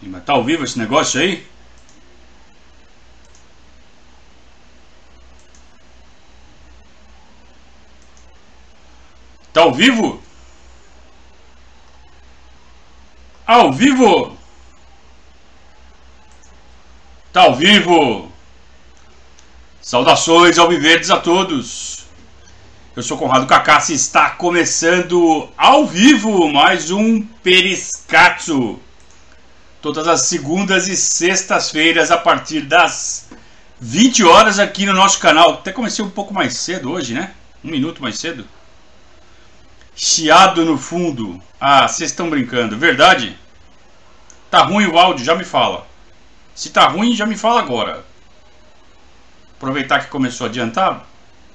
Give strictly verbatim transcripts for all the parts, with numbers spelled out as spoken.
Mas tá ao vivo esse negócio aí? Tá ao vivo? Ao vivo? Tá ao vivo? Saudações alviverdes a todos. Eu sou Conrado Cacassi e está começando ao vivo mais um Periscatso. Todas as segundas e sextas-feiras a partir das vinte horas aqui no nosso canal. Até comecei um pouco mais cedo hoje, né? Um minuto mais cedo. Chiado no fundo. Ah, vocês estão brincando. Verdade? Tá ruim o áudio? Já me fala. Se tá ruim, já me fala agora. Aproveitar que começou a adiantar.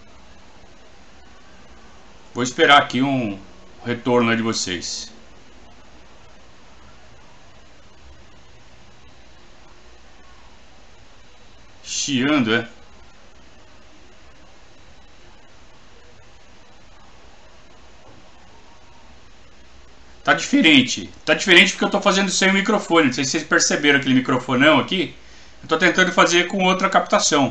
Vou esperar aqui um retorno aí de vocês. Chiando, é? Tá diferente. Tá diferente porque eu tô fazendo sem o microfone. Não sei se vocês perceberam aquele microfonão aqui. Eu tô tentando fazer com outra captação.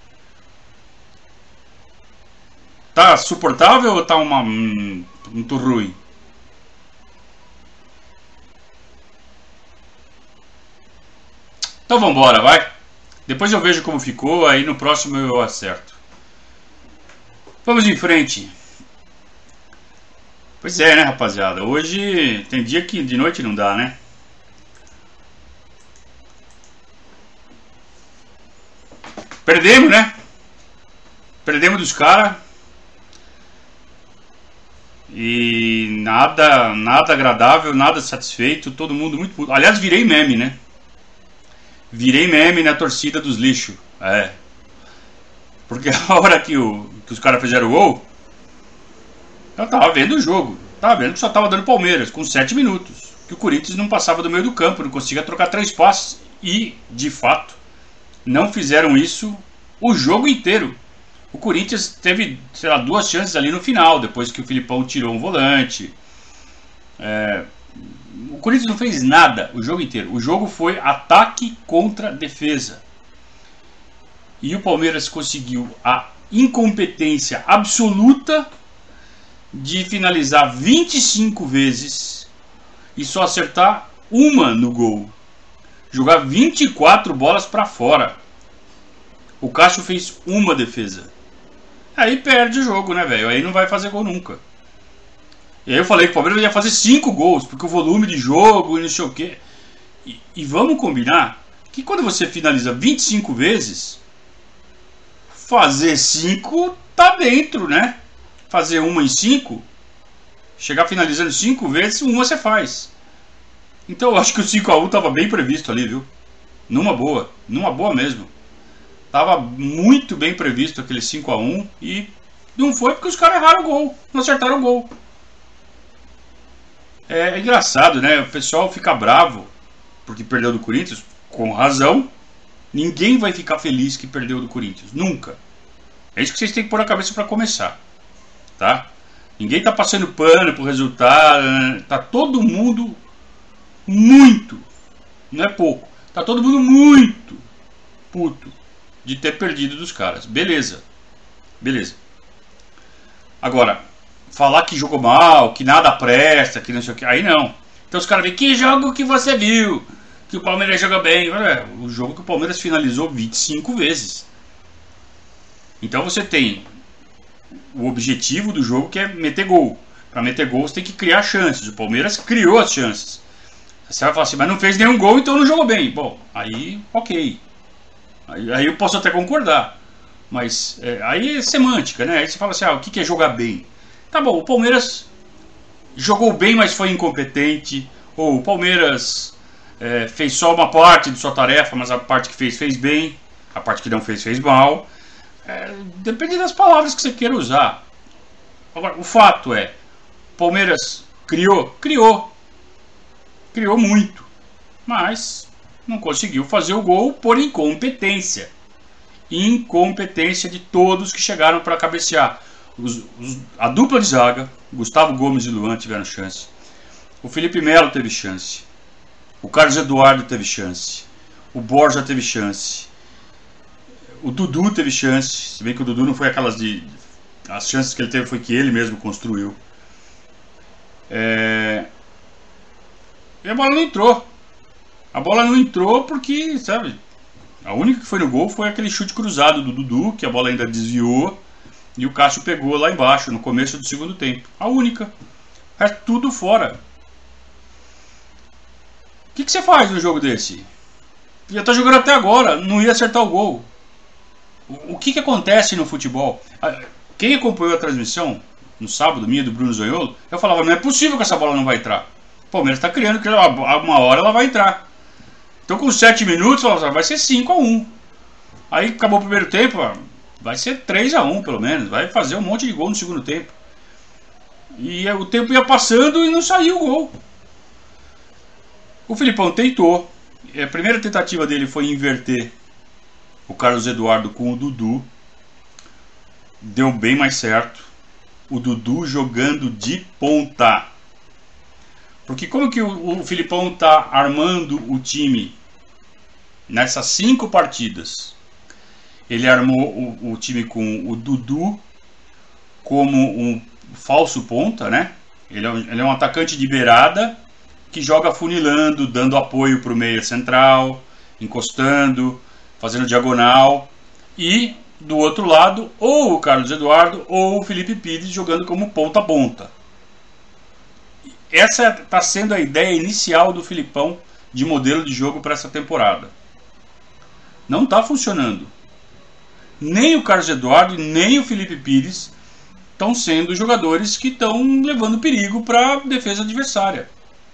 Tá suportável ou tá uma hum, muito ruim? Então vambora, vai. Depois eu vejo como ficou, aí no próximo eu acerto. Vamos em frente. Pois é, né, rapaziada? Hoje tem dia que de noite não dá, né? Perdemos, né? Perdemos dos caras. E nada, nada agradável, nada satisfeito, todo mundo muito puto. Aliás, virei meme, né? Virei meme na torcida dos lixos. É. Porque a hora que, o, que os caras fizeram o gol, eu tava vendo o jogo. Tava vendo que só tava dando Palmeiras, com sete minutos. Que o Corinthians não passava do meio do campo, não conseguia trocar três passes. E, de fato, não fizeram isso o jogo inteiro. O Corinthians teve, sei lá, duas chances ali no final, depois que o Filipão tirou um volante. É, o Corinthians não fez nada o jogo inteiro. O jogo foi ataque contra defesa. E o Palmeiras conseguiu a incompetência absoluta de finalizar vinte e cinco vezes e só acertar uma no gol. Jogar vinte e quatro bolas para fora. O Cássio fez uma defesa. Aí perde o jogo, né, velho? Aí não vai fazer gol nunca. E aí eu falei que o Palmeiras ia fazer cinco gols, porque o volume de jogo e não sei o quê. E, e vamos combinar que quando você finaliza vinte e cinco vezes, fazer cinco tá dentro, né? Fazer uma em cinco, chegar finalizando cinco vezes, uma você faz. Então eu acho que o cinco a um tava bem previsto ali, viu? Numa boa, numa boa mesmo. Tava muito bem previsto aquele cinco a um e não foi porque os caras erraram o gol, não acertaram o gol. É, é engraçado, né? O pessoal fica bravo porque perdeu do Corinthians, com razão. Ninguém vai ficar feliz que perdeu do Corinthians, nunca. É isso que vocês têm que pôr na cabeça para começar, tá? Ninguém tá passando pano pro resultado, né? Tá todo mundo muito, não é pouco, tá todo mundo muito puto de ter perdido dos caras. Beleza. Beleza. Agora, falar que jogou mal, que nada presta, que não sei o que, aí não. Então os caras veem, que jogo que você viu? Que o Palmeiras joga bem. É, o jogo que o Palmeiras finalizou vinte e cinco vezes. Então você tem o objetivo do jogo, que é meter gol. Para meter gol você tem que criar chances. O Palmeiras criou as chances. Você vai falar assim, mas não fez nenhum gol, então não jogou bem. Bom, aí ok. Aí, aí eu posso até concordar. Mas é, aí é semântica, né? Aí você fala assim, ah, o que é jogar bem? Tá bom, o Palmeiras jogou bem, mas foi incompetente. Ou o Palmeiras é, fez só uma parte de sua tarefa, mas a parte que fez, fez bem. A parte que não fez, fez mal. É, depende das palavras que você queira usar. Agora, o fato é, o Palmeiras criou, criou. Criou muito. Mas não conseguiu fazer o gol por incompetência. Incompetência de todos que chegaram para cabecear. Os, os, a dupla de zaga, Gustavo Gomes e Luan tiveram chance. O Felipe Melo teve chance. O Carlos Eduardo teve chance. O Borja teve chance. O Dudu teve chance. Se bem que o Dudu não foi aquelas de... As chances que ele teve foi que ele mesmo construiu. É... E a bola não entrou. A bola não entrou porque, sabe... A única que foi no gol foi aquele chute cruzado do Dudu, que a bola ainda desviou, e o Cássio pegou lá embaixo, no começo do segundo tempo. A única. É tudo fora. O que, que você faz num jogo desse? Já tá jogando até agora, não ia acertar o gol. O, o que, que acontece no futebol? Quem acompanhou a transmissão no sábado, minha do Bruno Zoiolo, eu falava, não é possível que essa bola não vai entrar. O Palmeiras está criando que uma hora ela vai entrar. Então com sete minutos, vai ser cinco a um. Aí acabou o primeiro tempo, vai ser três a um pelo menos. Vai fazer um monte de gol no segundo tempo. E o tempo ia passando e não saiu o gol. O Filipão tentou. A primeira tentativa dele foi inverter o Carlos Eduardo com o Dudu. Deu bem mais certo. O Dudu jogando de ponta. Porque como que o, o Filipão está armando o time nessas cinco partidas? Ele armou o, o time com o Dudu como um falso ponta, né? Ele é, um, ele é um atacante de beirada que joga funilando, dando apoio para o meio central, encostando, fazendo diagonal. E do outro lado, ou o Carlos Eduardo ou o Felipe Pires jogando como ponta a ponta. Essa está sendo a ideia inicial do Filipão de modelo de jogo para essa temporada. Não está funcionando. Nem o Carlos Eduardo nem o Felipe Pires estão sendo jogadores que estão levando perigo para a defesa adversária.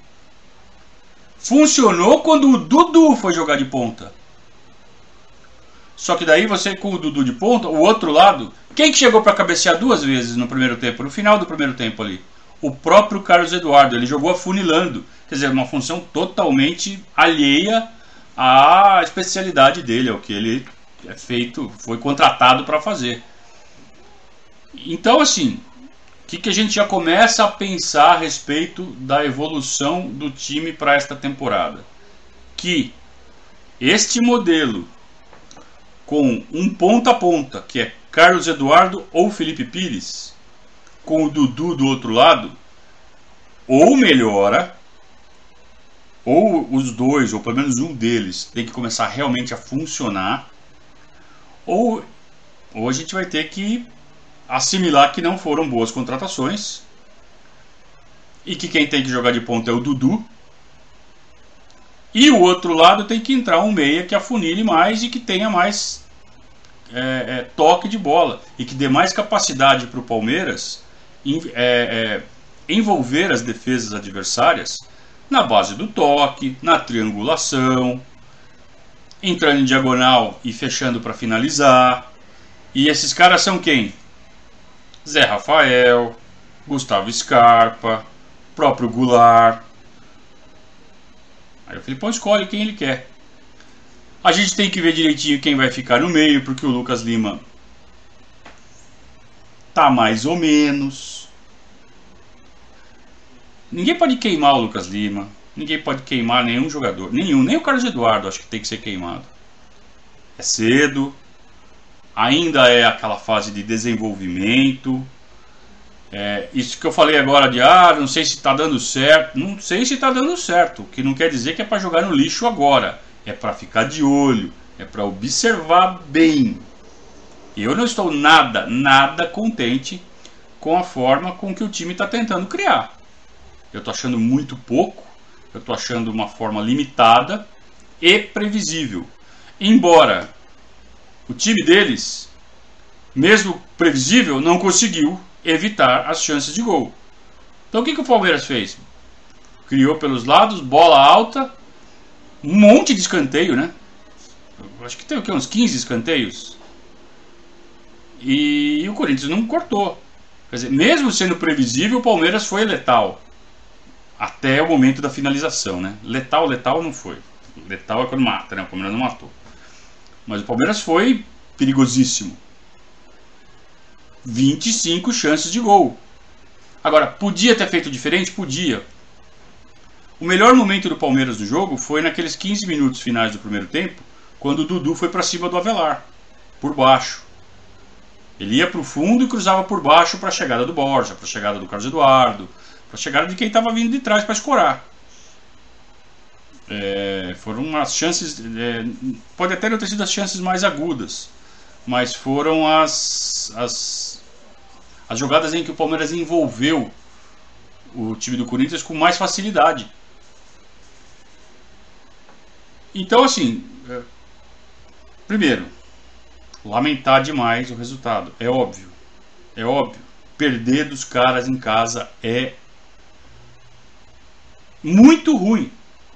Funcionou quando o Dudu foi jogar de ponta. Só que daí você com o Dudu de ponta, o outro lado, quem que chegou para cabecear duas vezes no primeiro tempo, no final do primeiro tempo ali? O próprio Carlos Eduardo, ele jogou afunilando, quer dizer, uma função totalmente alheia à especialidade dele, ao que ele é feito, foi contratado para fazer. Então, assim, o que, que a gente já começa a pensar a respeito da evolução do time para esta temporada? Que este modelo, com um ponta a ponta, que é Carlos Eduardo ou Felipe Pires, com o Dudu do outro lado, ou melhora, ou os dois, ou pelo menos um deles, tem que começar realmente a funcionar, ou, ou a gente vai ter que assimilar que não foram boas contratações, e que quem tem que jogar de ponta é o Dudu, e o outro lado tem que entrar um meia que afunile mais e que tenha mais é, é, toque de bola, e que dê mais capacidade para o Palmeiras É, é, envolver as defesas adversárias na base do toque, na triangulação, entrando em diagonal e fechando para finalizar. E esses caras são quem? Zé Rafael, Gustavo Scarpa, próprio Goulart. Aí o Filipão escolhe quem ele quer. A gente tem que ver direitinho quem vai ficar no meio, porque o Lucas Lima tá mais ou menos. Ninguém pode queimar o Lucas Lima. Ninguém pode queimar nenhum jogador. Nenhum. Nem o Carlos Eduardo acho que tem que ser queimado. É cedo. Ainda é aquela fase de desenvolvimento. É, isso que eu falei agora de ah, não sei se está dando certo. Não sei se está dando certo. O que não quer dizer que é para jogar no lixo agora. É para ficar de olho. É para observar bem. Eu não estou nada, nada contente com a forma com que o time está tentando criar. Eu estou achando muito pouco, eu estou achando uma forma limitada e previsível. Embora o time deles, mesmo previsível, não conseguiu evitar as chances de gol. Então o que, que o Palmeiras fez? Criou pelos lados, bola alta, um monte de escanteio, né? Eu acho que tem o quê? Uns quinze escanteios. E o Corinthians não cortou. Quer dizer, mesmo sendo previsível, o Palmeiras foi letal. Até o momento da finalização, né? Letal, letal não foi. Letal é quando mata, né? O Palmeiras não matou. Mas o Palmeiras foi perigosíssimo. vinte e cinco chances de gol. Agora, podia ter feito diferente? Podia. O melhor momento do Palmeiras no jogo foi naqueles quinze minutos finais do primeiro tempo, quando o Dudu foi para cima do Avelar, por baixo. Ele ia para o fundo e cruzava por baixo para a chegada do Borja, para a chegada do Carlos Eduardo, para a chegada de quem estava vindo de trás para escorar. É, foram as chances, é, pode até não ter sido as chances mais agudas, mas foram as, as, as jogadas em que o Palmeiras envolveu o time do Corinthians com mais facilidade. Então, assim, é, primeiro, lamentar demais o resultado, é óbvio, é óbvio. Perder dos caras em casa é muito ruim.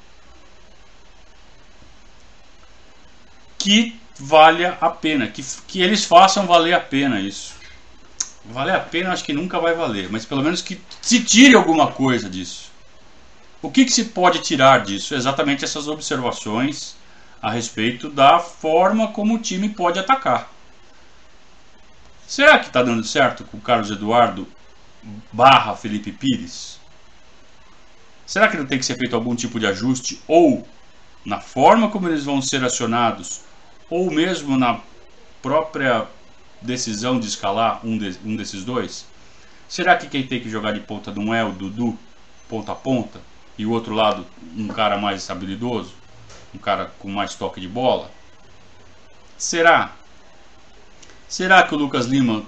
Que valha a pena, que, que eles façam valer a pena isso. Valer a pena acho que nunca vai valer, mas pelo menos que se tire alguma coisa disso. O que, que se pode tirar disso? Exatamente essas observações a respeito da forma como o time pode atacar. Será que está dando certo com o Carlos Eduardo barra Felipe Pires? Será que não tem que ser feito algum tipo de ajuste ou na forma como eles vão ser acionados, ou mesmo na própria decisão de escalar um, de, um desses dois? Será que quem tem que jogar de ponta não é o Dudu, ponta a ponta, e o outro lado um cara mais habilidoso, um cara com mais toque de bola? Será? Será que o Lucas Lima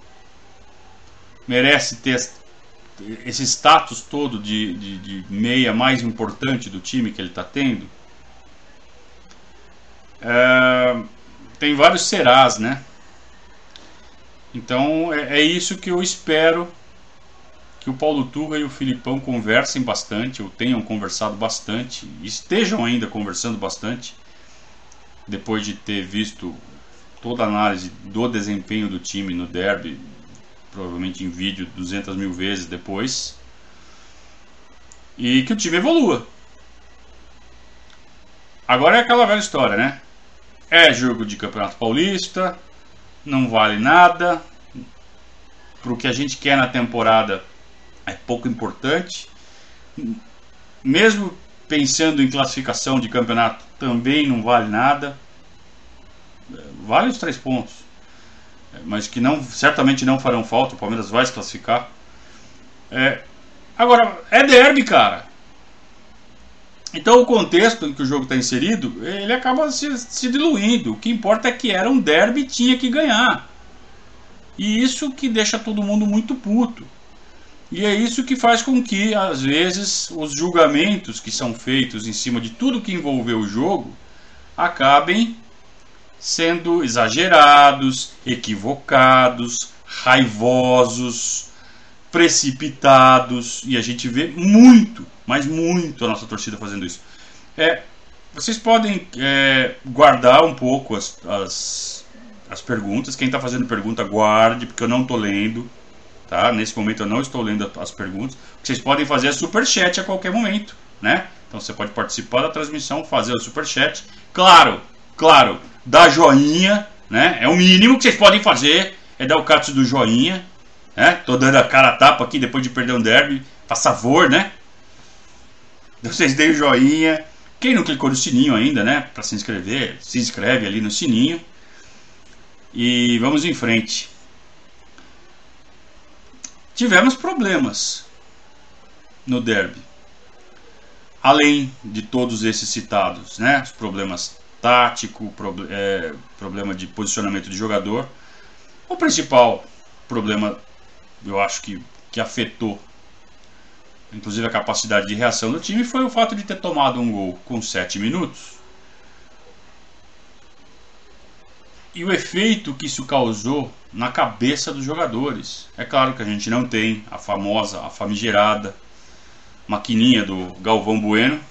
merece ter esse status todo de, de, de meia mais importante do time que ele está tendo? É, tem vários serás, né? Então é, é isso que eu espero que o Paulo Turra e o Filipão conversem bastante, ou tenham conversado bastante, estejam ainda conversando bastante, depois de ter visto toda a análise do desempenho do time no derby, provavelmente em vídeo duzentas mil vezes depois, e que o time evolua. Agora é aquela velha história, né? É jogo de Campeonato Paulista, não vale nada, para o que a gente quer na temporada é pouco importante. Mesmo pensando em classificação de campeonato, também não vale nada. Vale os três pontos, mas que não, certamente não farão falta. O Palmeiras vai se classificar. É, agora, é derby, cara. Então o contexto em que o jogo está inserido, ele acaba se, se diluindo. O que importa é que era um derby e tinha que ganhar. E isso que deixa todo mundo muito puto. E é isso que faz com que, às vezes, os julgamentos que são feitos em cima de tudo que envolveu o jogo acabem sendo exagerados, equivocados, raivosos, precipitados. E a gente vê muito, mas muito a nossa torcida fazendo isso. É, vocês podem é, guardar um pouco as, as, as perguntas. Quem está fazendo pergunta, guarde, porque eu não estou lendo. Tá? Nesse momento eu não estou lendo as perguntas. O que vocês podem fazer é superchat a qualquer momento, né? Então você pode participar da transmissão, fazer o superchat. Claro, claro, dar joinha, né? É o mínimo que vocês podem fazer, é dar o cats do joinha, né? Tô dando a cara a tapa aqui depois de perder um derby, faz favor, né? Então vocês deem o joinha. Quem não clicou no sininho ainda, né? Para se inscrever, se inscreve ali no sininho. E vamos em frente. Tivemos problemas no derby, além de todos esses citados, né? Os problemas táticos, proble é, problema de posicionamento de jogador. O principal problema, eu acho que, que afetou, inclusive, a capacidade de reação do time, foi o fato de ter tomado um gol com sete minutos. E o efeito que isso causou na cabeça dos jogadores. É claro que a gente não tem a famosa, a famigerada maquininha do Galvão Bueno,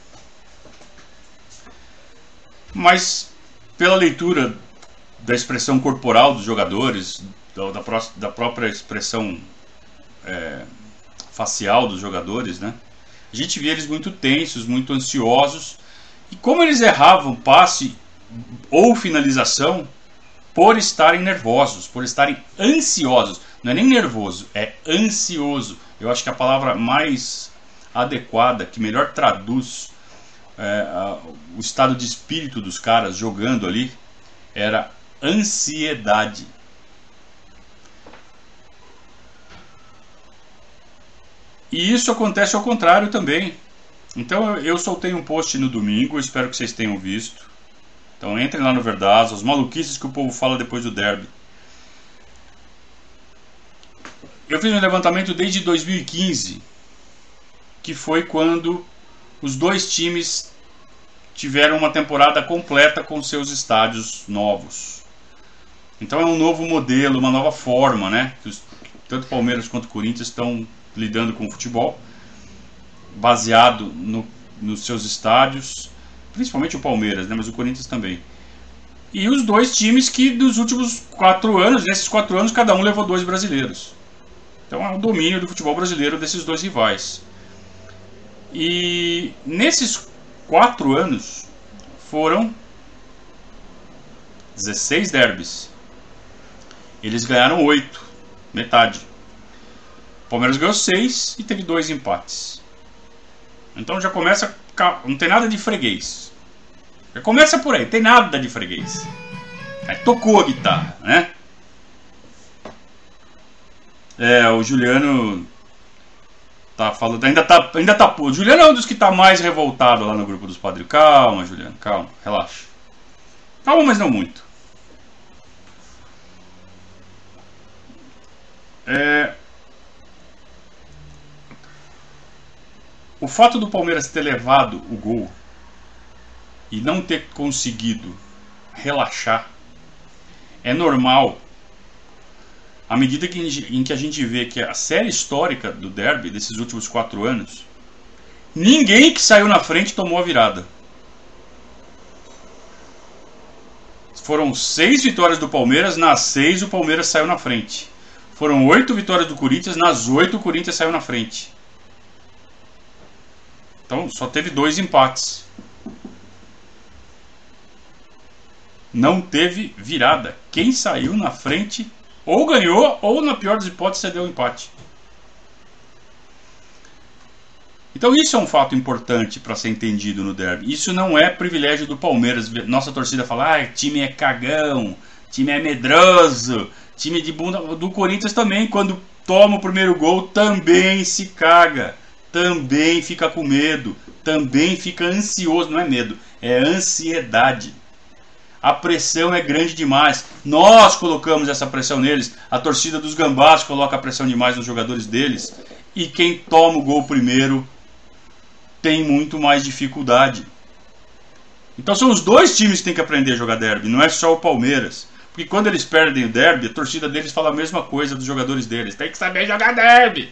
mas pela leitura da expressão corporal dos jogadores, da, da, pró da própria expressão é, facial dos jogadores, né? A gente via eles muito tensos, muito ansiosos, e como eles erravam passe ou finalização por estarem nervosos, por estarem ansiosos. Não é nem nervoso, é ansioso. Eu acho que a palavra mais adequada, que melhor traduz é, a, o estado de espírito dos caras jogando ali, era ansiedade. E isso acontece ao contrário também. Então eu soltei um post no domingo, espero que vocês tenham visto. Então entrem lá no Verdazo, as maluquices que o povo fala depois do derby. Eu fiz um levantamento desde dois mil e quinze, que foi quando os dois times tiveram uma temporada completa com seus estádios novos. Então é um novo modelo, uma nova forma, né? Que os, tanto Palmeiras quanto Corinthians estão lidando com o futebol, baseado no, nos seus estádios, principalmente o Palmeiras, né? Mas o Corinthians também. E os dois times que dos últimos quatro anos, nesses quatro anos, cada um levou dois brasileiros. Então é o domínio do futebol brasileiro desses dois rivais. E nesses quatro anos foram dezesseis derbys. Eles ganharam oito, metade. O Palmeiras ganhou seis e teve dois empates. Então já começa, não tem nada de freguês. Já começa por aí, tem nada de freguês. Aí tocou a guitarra, né? É, o Juliano tá falando, ainda tá, ainda tá, o Juliano é um dos que tá mais revoltado lá no grupo dos padres. Calma, Juliano, calma, relaxa. Calma, mas não muito. É, o fato do Palmeiras ter levado o gol e não ter conseguido relaxar é normal à medida que, em que a gente vê que a série histórica do derby desses últimos quatro anos, ninguém que saiu na frente tomou a virada. Foram seis vitórias do Palmeiras, nas seis o Palmeiras saiu na frente. Foram oito vitórias do Corinthians, nas oito o Corinthians saiu na frente. Então só teve dois empates. Não teve virada. Quem saiu na frente ou ganhou, ou na pior das hipóteses cedeu o empate. Então isso é um fato importante para ser entendido no derby. Isso não é privilégio do Palmeiras. Nossa torcida fala, ah, time é cagão, time é medroso, time de bunda. Do Corinthians também, quando toma o primeiro gol, também se caga, também fica com medo, também fica ansioso. Não é medo, é ansiedade. A pressão é grande demais. Nós colocamos essa pressão neles. A torcida dos Gambás coloca a pressão demais nos jogadores deles. E quem toma o gol primeiro tem muito mais dificuldade. Então são os dois times que têm que aprender a jogar derby. Não é só o Palmeiras. Porque quando eles perdem o derby, a torcida deles fala a mesma coisa dos jogadores deles. Tem que saber jogar derby.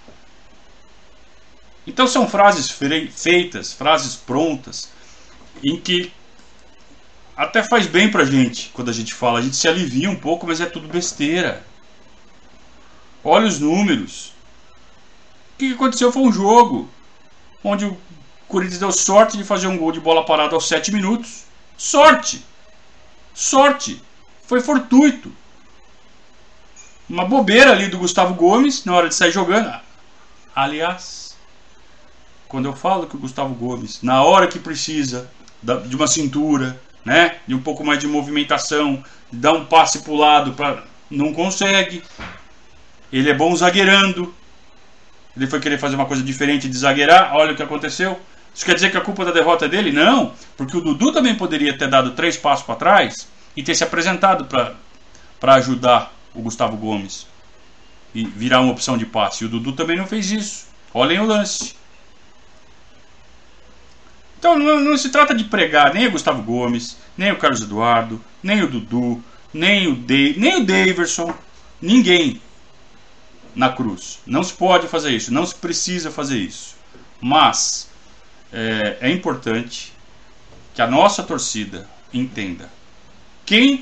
Então são frases feitas, frases prontas, em que até faz bem pra gente quando a gente fala. A gente se alivia um pouco, mas é tudo besteira. Olha os números. O que aconteceu foi um jogo onde o Corinthians deu sorte de fazer um gol de bola parada aos sete minutos. Sorte. Sorte. Foi fortuito. Uma bobeira ali do Gustavo Gomes na hora de sair jogando. Aliás, quando eu falo que o Gustavo Gomes, na hora que precisa de uma cintura, né, de um pouco mais de movimentação, dá um passe pro lado, pra... não consegue. Ele é bom zagueirando. Ele foi querer fazer uma coisa diferente de zagueirar. Olha o que aconteceu. Isso quer dizer que a culpa da derrota é dele? Não, porque o Dudu também poderia ter dado três passos para trás e ter se apresentado para ajudar o Gustavo Gomes e virar uma opção de passe. E o Dudu também não fez isso. Olhem o lance. Então não, não se trata de pregar nem o Gustavo Gomes, nem o Carlos Eduardo, nem o Dudu, nem o, De, nem o Daverson, ninguém na cruz. Não se pode fazer isso, não se precisa fazer isso. Mas é, é importante que a nossa torcida entenda. Quem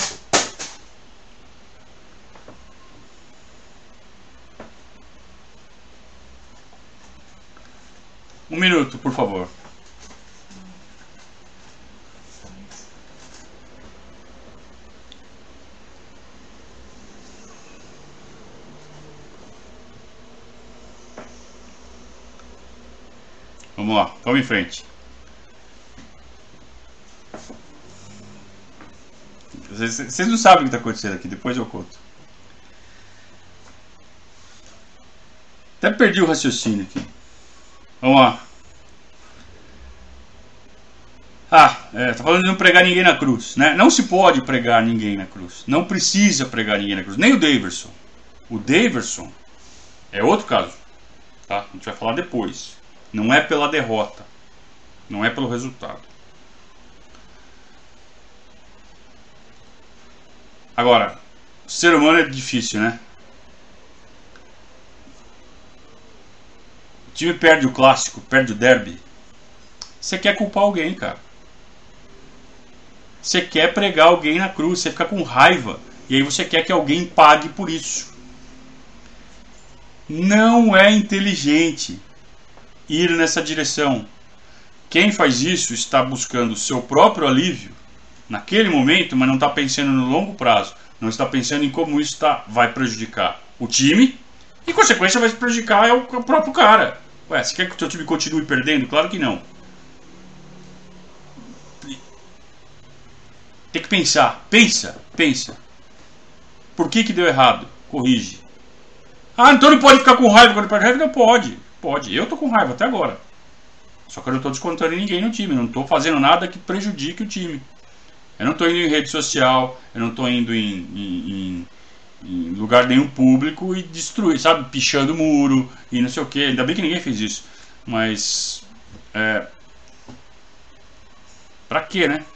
Um minuto, por favor. Vamos lá, vamos em frente. Vocês não sabem o que está acontecendo aqui, depois eu conto. Até perdi o raciocínio aqui. Vamos lá. Ah, é, tá falando de não pregar ninguém na cruz, né? Não se pode pregar ninguém na cruz. Não precisa pregar ninguém na cruz. Nem o Daverson. O Daverson é outro caso, tá? A gente vai falar depois. Não é pela derrota. Não é pelo resultado. Agora, o ser humano é difícil, né? O time perde o clássico, perde o derby. Você quer culpar alguém, cara. Você quer pregar alguém na cruz, você fica com raiva. E aí você quer que alguém pague por isso. Não é inteligente ir nessa direção. Quem faz isso está buscando o seu próprio alívio naquele momento, mas não está pensando no longo prazo. Não está pensando em como isso tá, vai prejudicar o time e, em consequência, vai prejudicar o próprio cara. Ué, você quer que o seu time continue perdendo? Claro que não. Tem que pensar. Pensa, pensa. Por que que deu errado? Corrige. Ah, então não pode ficar com raiva quando perde raiva? Não pode. Pode. Eu tô com raiva até agora. Só que eu não tô descontando ninguém no time. Eu não tô fazendo nada que prejudique o time. Eu não tô indo em rede social. Eu não tô indo em, em, em, em lugar nenhum público e destruir, sabe? Pichando muro e não sei o que. Ainda bem que ninguém fez isso. Mas... É... Pra quê, né?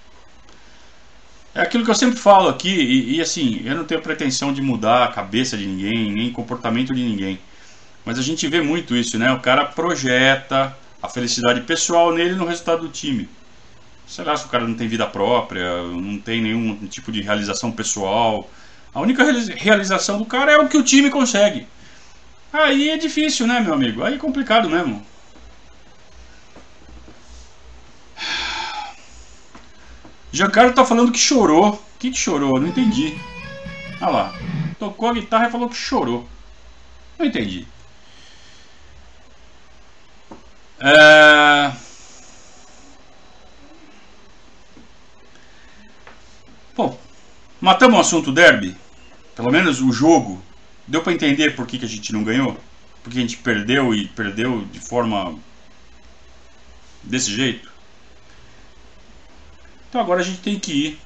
É aquilo que eu sempre falo aqui, e, e assim, eu não tenho pretensão de mudar a cabeça de ninguém, nem comportamento de ninguém. Mas a gente vê muito isso, né? O cara projeta a felicidade pessoal nele no resultado do time. Sei lá se o cara não tem vida própria, não tem nenhum tipo de realização pessoal. A única realização do cara é o que o time consegue. Aí é difícil, né, meu amigo? Aí é complicado mesmo. Giancarlo tá falando que chorou. O que, que chorou? Não entendi. Olha lá. Tocou a guitarra e falou que chorou. Não entendi. É... Bom, matamos o assunto derby. Pelo menos o jogo. Deu pra entender por que, que a gente não ganhou? Porque a gente perdeu e perdeu de forma... desse jeito. Então agora a gente tem que ir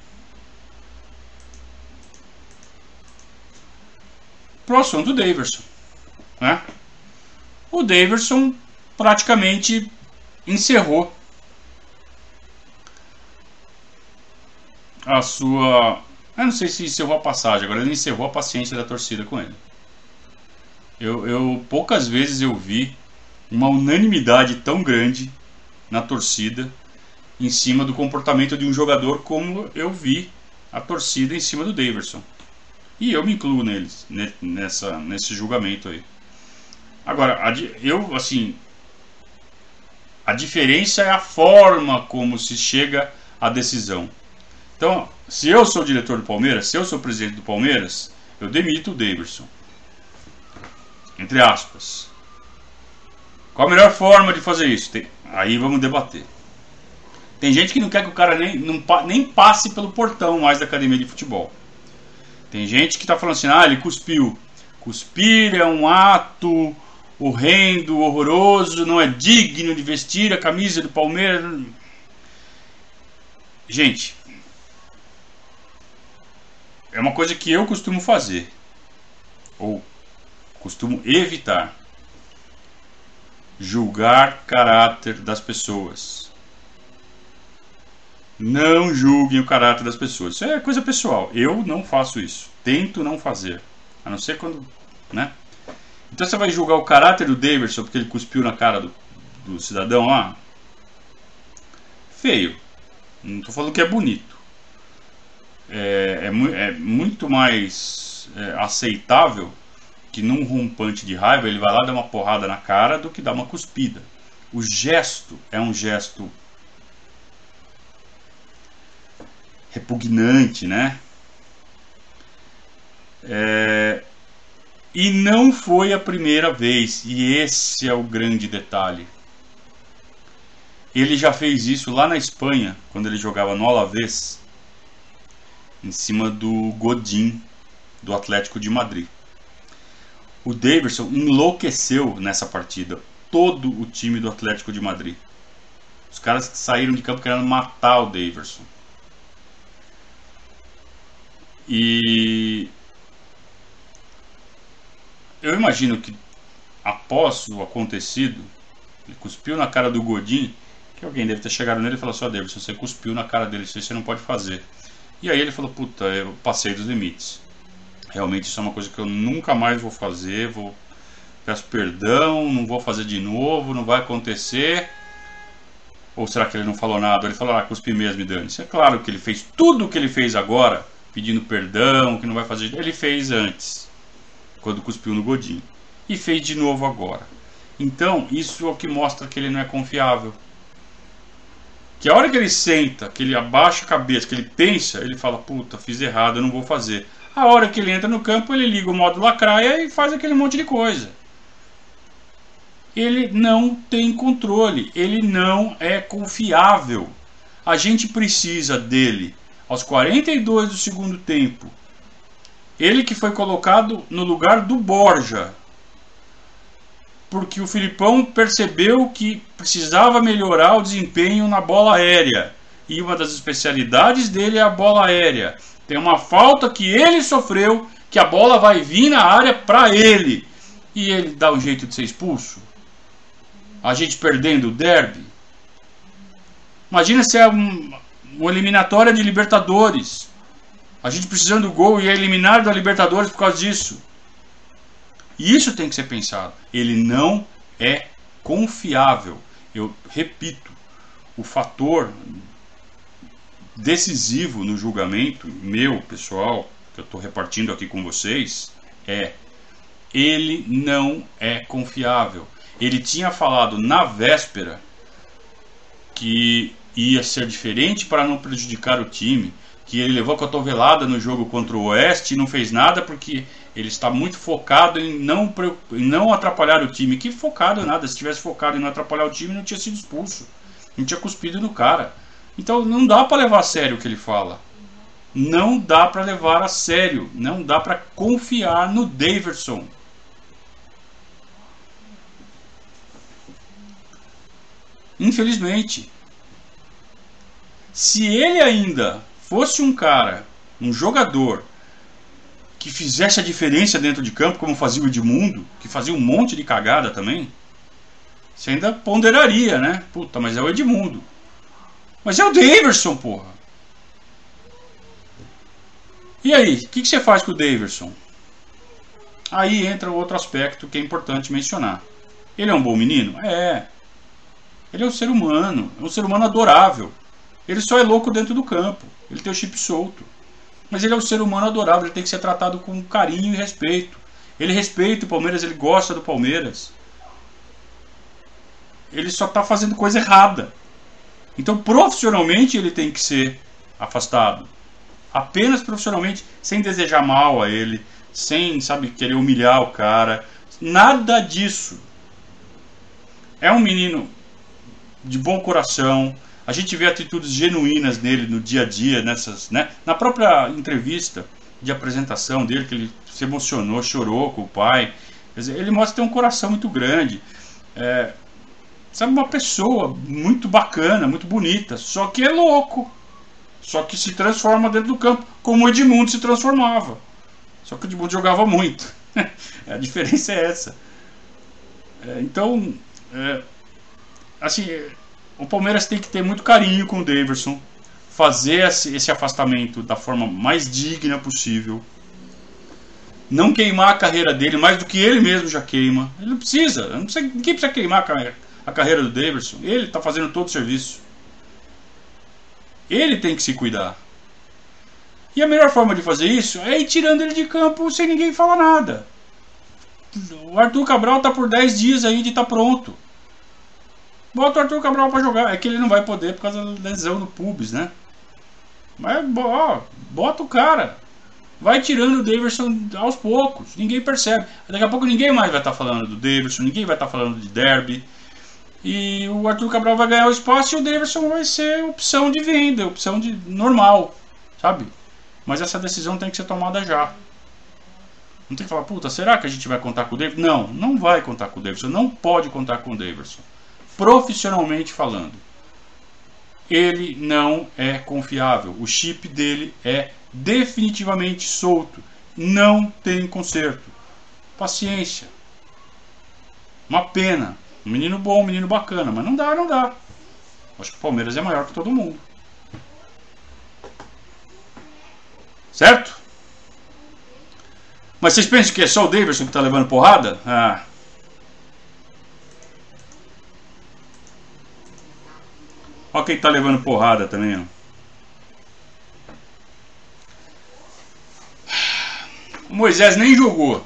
pro assunto do Daverson, né? O Daverson praticamente encerrou a sua... Eu não sei se encerrou a passagem, agora ele encerrou a paciência da torcida com ele. Eu, eu poucas vezes eu vi uma unanimidade tão grande na torcida em cima do comportamento de um jogador como eu vi a torcida em cima do Daverson. E eu me incluo neles, nessa, nesse julgamento aí. Agora, eu, assim, a diferença é a forma como se chega à decisão. Então, se eu sou o diretor do Palmeiras, se eu sou o presidente do Palmeiras, eu demito o Daverson. Entre aspas. Qual a melhor forma de fazer isso? Tem, aí vamos debater. Tem gente que não quer que o cara nem, não, nem passe pelo portão mais da academia de futebol. Tem gente que está falando assim, ah, ele cuspiu. Cuspir é um ato horrendo, horroroso, não é digno de vestir a camisa do Palmeiras. Gente, é uma coisa que eu costumo fazer, ou costumo evitar. Julgar caráter das pessoas. Não julguem o caráter das pessoas. Isso é coisa pessoal. Eu não faço isso. Tento não fazer. A não ser quando... né? Então você vai julgar o caráter do Daverson porque ele cuspiu na cara do, do cidadão lá? Feio. Não estou falando que é bonito. É, é, mu é muito mais é, aceitável que num rompante de raiva ele vai lá dar uma porrada na cara do que dar uma cuspida. O gesto é um gesto repugnante, né? É... E não foi a primeira vez, e esse é o grande detalhe. Ele já fez isso lá na Espanha, quando ele jogava no Alavés, em cima do Godín, do Atlético de Madrid. O Daverson enlouqueceu nessa partida todo o time do Atlético de Madrid. Os caras saíram de campo querendo matar o Daverson. E eu imagino que após o acontecido, ele cuspiu na cara do Godín, que alguém deve ter chegado nele e falado assim: ó, Daverson, você cuspiu na cara dele, isso aí você não pode fazer. E aí ele falou: puta, eu passei dos limites. Realmente isso é uma coisa que eu nunca mais vou fazer, vou peço perdão, não vou fazer de novo, não vai acontecer. Ou será que ele não falou nada? Ele falou: ah, cuspi mesmo e dane-se. É claro que ele fez tudo o que ele fez agora, pedindo perdão, que não vai fazer. Ele fez antes, quando cuspiu no Godín, e fez de novo agora. Então isso é o que mostra que ele não é confiável. Que a hora que ele senta, que ele abaixa a cabeça, que ele pensa, ele fala: puta, fiz errado, eu não vou fazer. A hora que ele entra no campo, ele liga o modo lacraia e faz aquele monte de coisa. Ele não tem controle, ele não é confiável. A gente precisa dele aos quarenta e dois do segundo tempo. Ele que foi colocado no lugar do Borja, porque o Filipão percebeu que precisava melhorar o desempenho na bola aérea. E uma das especialidades dele é a bola aérea. Tem uma falta que ele sofreu, que a bola vai vir na área para ele. E ele dá um jeito de ser expulso. A gente perdendo o derby. Imagina se é um, uma eliminatória de Libertadores. A gente precisando do gol e é eliminado da Libertadores por causa disso. E isso tem que ser pensado. Ele não é confiável. Eu repito, o fator decisivo no julgamento, meu pessoal, que eu estou repartindo aqui com vocês, é: ele não é confiável. Ele tinha falado na véspera que ia ser diferente para não prejudicar o time, que ele levou a cotovelada no jogo contra o Oeste e não fez nada porque ele está muito focado em não, em não atrapalhar o time. Que focado nada, se tivesse focado em não atrapalhar o time, não tinha sido expulso, não tinha cuspido no cara. Então não dá para levar a sério o que ele fala. Não dá para levar a sério, não dá para confiar no Daverson. Infelizmente, se ele ainda fosse um cara, um jogador que fizesse a diferença dentro de campo, como fazia o Edmundo, que fazia um monte de cagada também, você ainda ponderaria, né? Puta, mas é o Edmundo. Mas é o Daverson, porra. E aí, o que, que você faz com o Daverson? Aí entra outro aspecto que é importante mencionar. Ele é um bom menino? É. Ele é um ser humano, é um ser humano adorável. Ele só é louco dentro do campo. Ele tem o chip solto. Mas ele é um ser humano adorável, ele tem que ser tratado com carinho e respeito. Ele respeita o Palmeiras, ele gosta do Palmeiras. Ele só está fazendo coisa errada. Então, profissionalmente, ele tem que ser afastado. Apenas profissionalmente, sem desejar mal a ele, sem, sabe, querer humilhar o cara. Nada disso. É um menino de bom coração. A gente vê atitudes genuínas nele no dia a dia, nessas, né? Na própria entrevista de apresentação dele, que ele se emocionou, chorou com o pai. Quer dizer, ele mostra ter um coração muito grande. É, sabe, uma pessoa muito bacana, muito bonita, só que é louco. Só que se transforma dentro do campo, como o Edmundo se transformava. Só que o Edmundo jogava muito. A diferença é essa. É, então, é, assim, o Palmeiras tem que ter muito carinho com o Daverson, fazer esse afastamento da forma mais digna possível, não queimar a carreira dele mais do que ele mesmo já queima. Ele não precisa, não precisa ninguém precisa queimar a carreira do Daverson. Ele está fazendo todo o serviço. Ele tem que se cuidar. E a melhor forma de fazer isso é ir tirando ele de campo sem ninguém falar nada. O Arthur Cabral está por dez dias aí de estar tá pronto. Bota o Arthur Cabral para jogar. É que ele não vai poder por causa da lesão no pubis, né? Mas, ó, bota o cara. Vai tirando o Daverson aos poucos. Ninguém percebe. Daqui a pouco ninguém mais vai estar tá falando do Daverson. Ninguém vai estar tá falando de derby. E o Arthur Cabral vai ganhar o espaço e o Davidson vai ser opção de venda, opção de normal, sabe? Mas essa decisão tem que ser tomada já. Não tem que falar, puta, será que a gente vai contar com o Davidson? Não, não vai contar com o Davidson, não pode contar com o Davidson. Profissionalmente falando, ele não é confiável. O chip dele é definitivamente solto. Não tem conserto. Paciência. Uma pena. Um menino bom, um menino bacana, mas não dá, não dá. Acho que o Palmeiras é maior que todo mundo. Certo? Mas vocês pensam que é só o Davidson que tá levando porrada? Ah. Olha quem tá levando porrada também, ó. O Moisés nem jogou.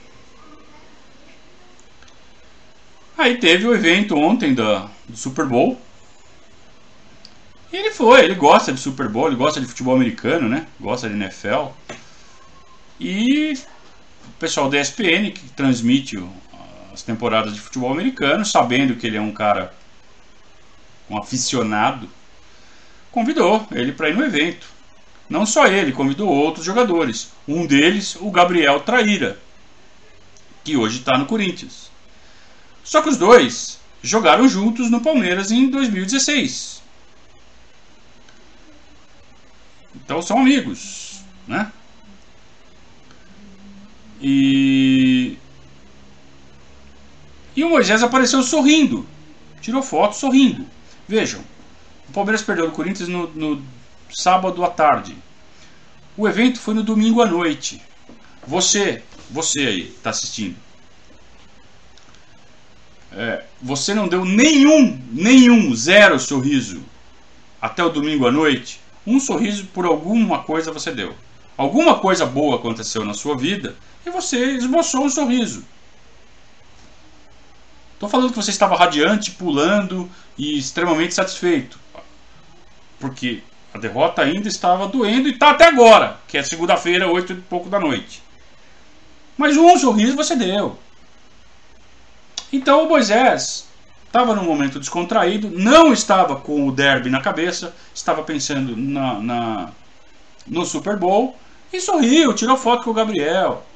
Aí teve o evento ontem da, do Super Bowl. E ele foi, ele gosta de Super Bowl, ele gosta de futebol americano, né? Gosta de N F L. E o pessoal da E S P N, que transmite o, as temporadas de futebol americano, sabendo que ele é um cara, um aficionado, convidou ele para ir no evento. Não só ele, convidou outros jogadores. Um deles, o Gabriel Traíra, que hoje está no Corinthians. Só que os dois jogaram juntos no Palmeiras em dois mil e dezesseis. Então são amigos, né? E... e o Moisés apareceu sorrindo. Tirou foto sorrindo. Vejam, o Palmeiras perdeu do Corinthians no, no sábado à tarde. O evento foi no domingo à noite. Você, você aí, está assistindo. É, você não deu nenhum, nenhum, zero sorriso até o domingo à noite. Um sorriso por alguma coisa você deu. Alguma coisa boa aconteceu na sua vida e você esboçou um sorriso. Estou falando que você estava radiante, pulando e extremamente satisfeito. Porque a derrota ainda estava doendo e está até agora, que é segunda-feira, oito e pouco da noite. Mas um sorriso você deu. Então o Moisés estava num momento descontraído, não estava com o derby na cabeça, estava pensando na, na, no Super Bowl e sorriu, tirou foto com o Gabriel.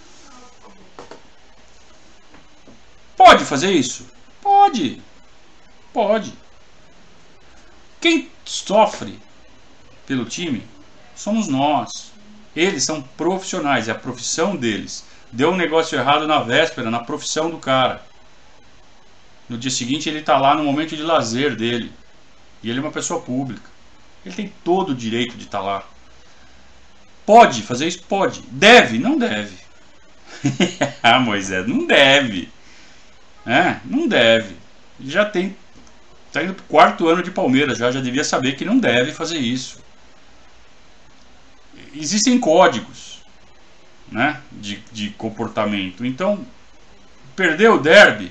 Pode fazer isso? Pode. Pode. Quem sofre pelo time somos nós. Eles são profissionais, é a profissão deles. Deu um negócio errado na véspera, na profissão do cara. No dia seguinte ele está lá no momento de lazer dele. E ele é uma pessoa pública. Ele tem todo o direito de estar lá. Pode fazer isso? Pode. Deve? Não deve. Ah, Moisés, não deve. É, não deve. Já tem... Está indo para o quarto ano de Palmeiras. Já, já devia saber que não deve fazer isso. Existem códigos, né, de, de comportamento. Então, perder o derby...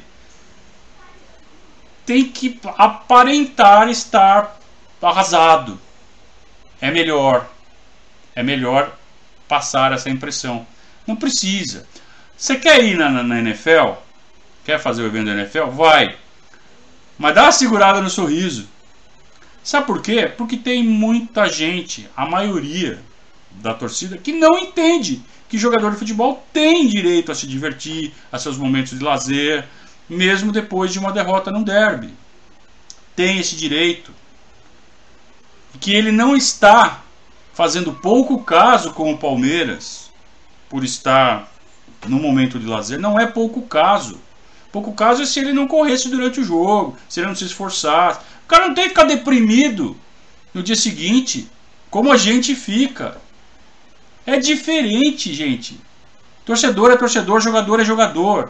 tem que aparentar estar arrasado. É melhor. É melhor passar essa impressão. Não precisa. Você quer ir na, na, na N F L? Quer fazer o evento da N F L? Vai. Mas dá uma segurada no sorriso. Sabe por quê? Porque tem muita gente, a maioria da torcida, que não entende que jogador de futebol tem direito a se divertir, a seus momentos de lazer, mesmo depois de uma derrota no derby. Tem esse direito. E que ele não está fazendo pouco caso com o Palmeiras por estar no momento de lazer. Não é pouco caso. Pouco caso é se ele não corresse durante o jogo, se ele não se esforçasse. O cara não tem que ficar deprimido no dia seguinte, como a gente fica. É diferente, gente. Torcedor é torcedor, jogador é jogador.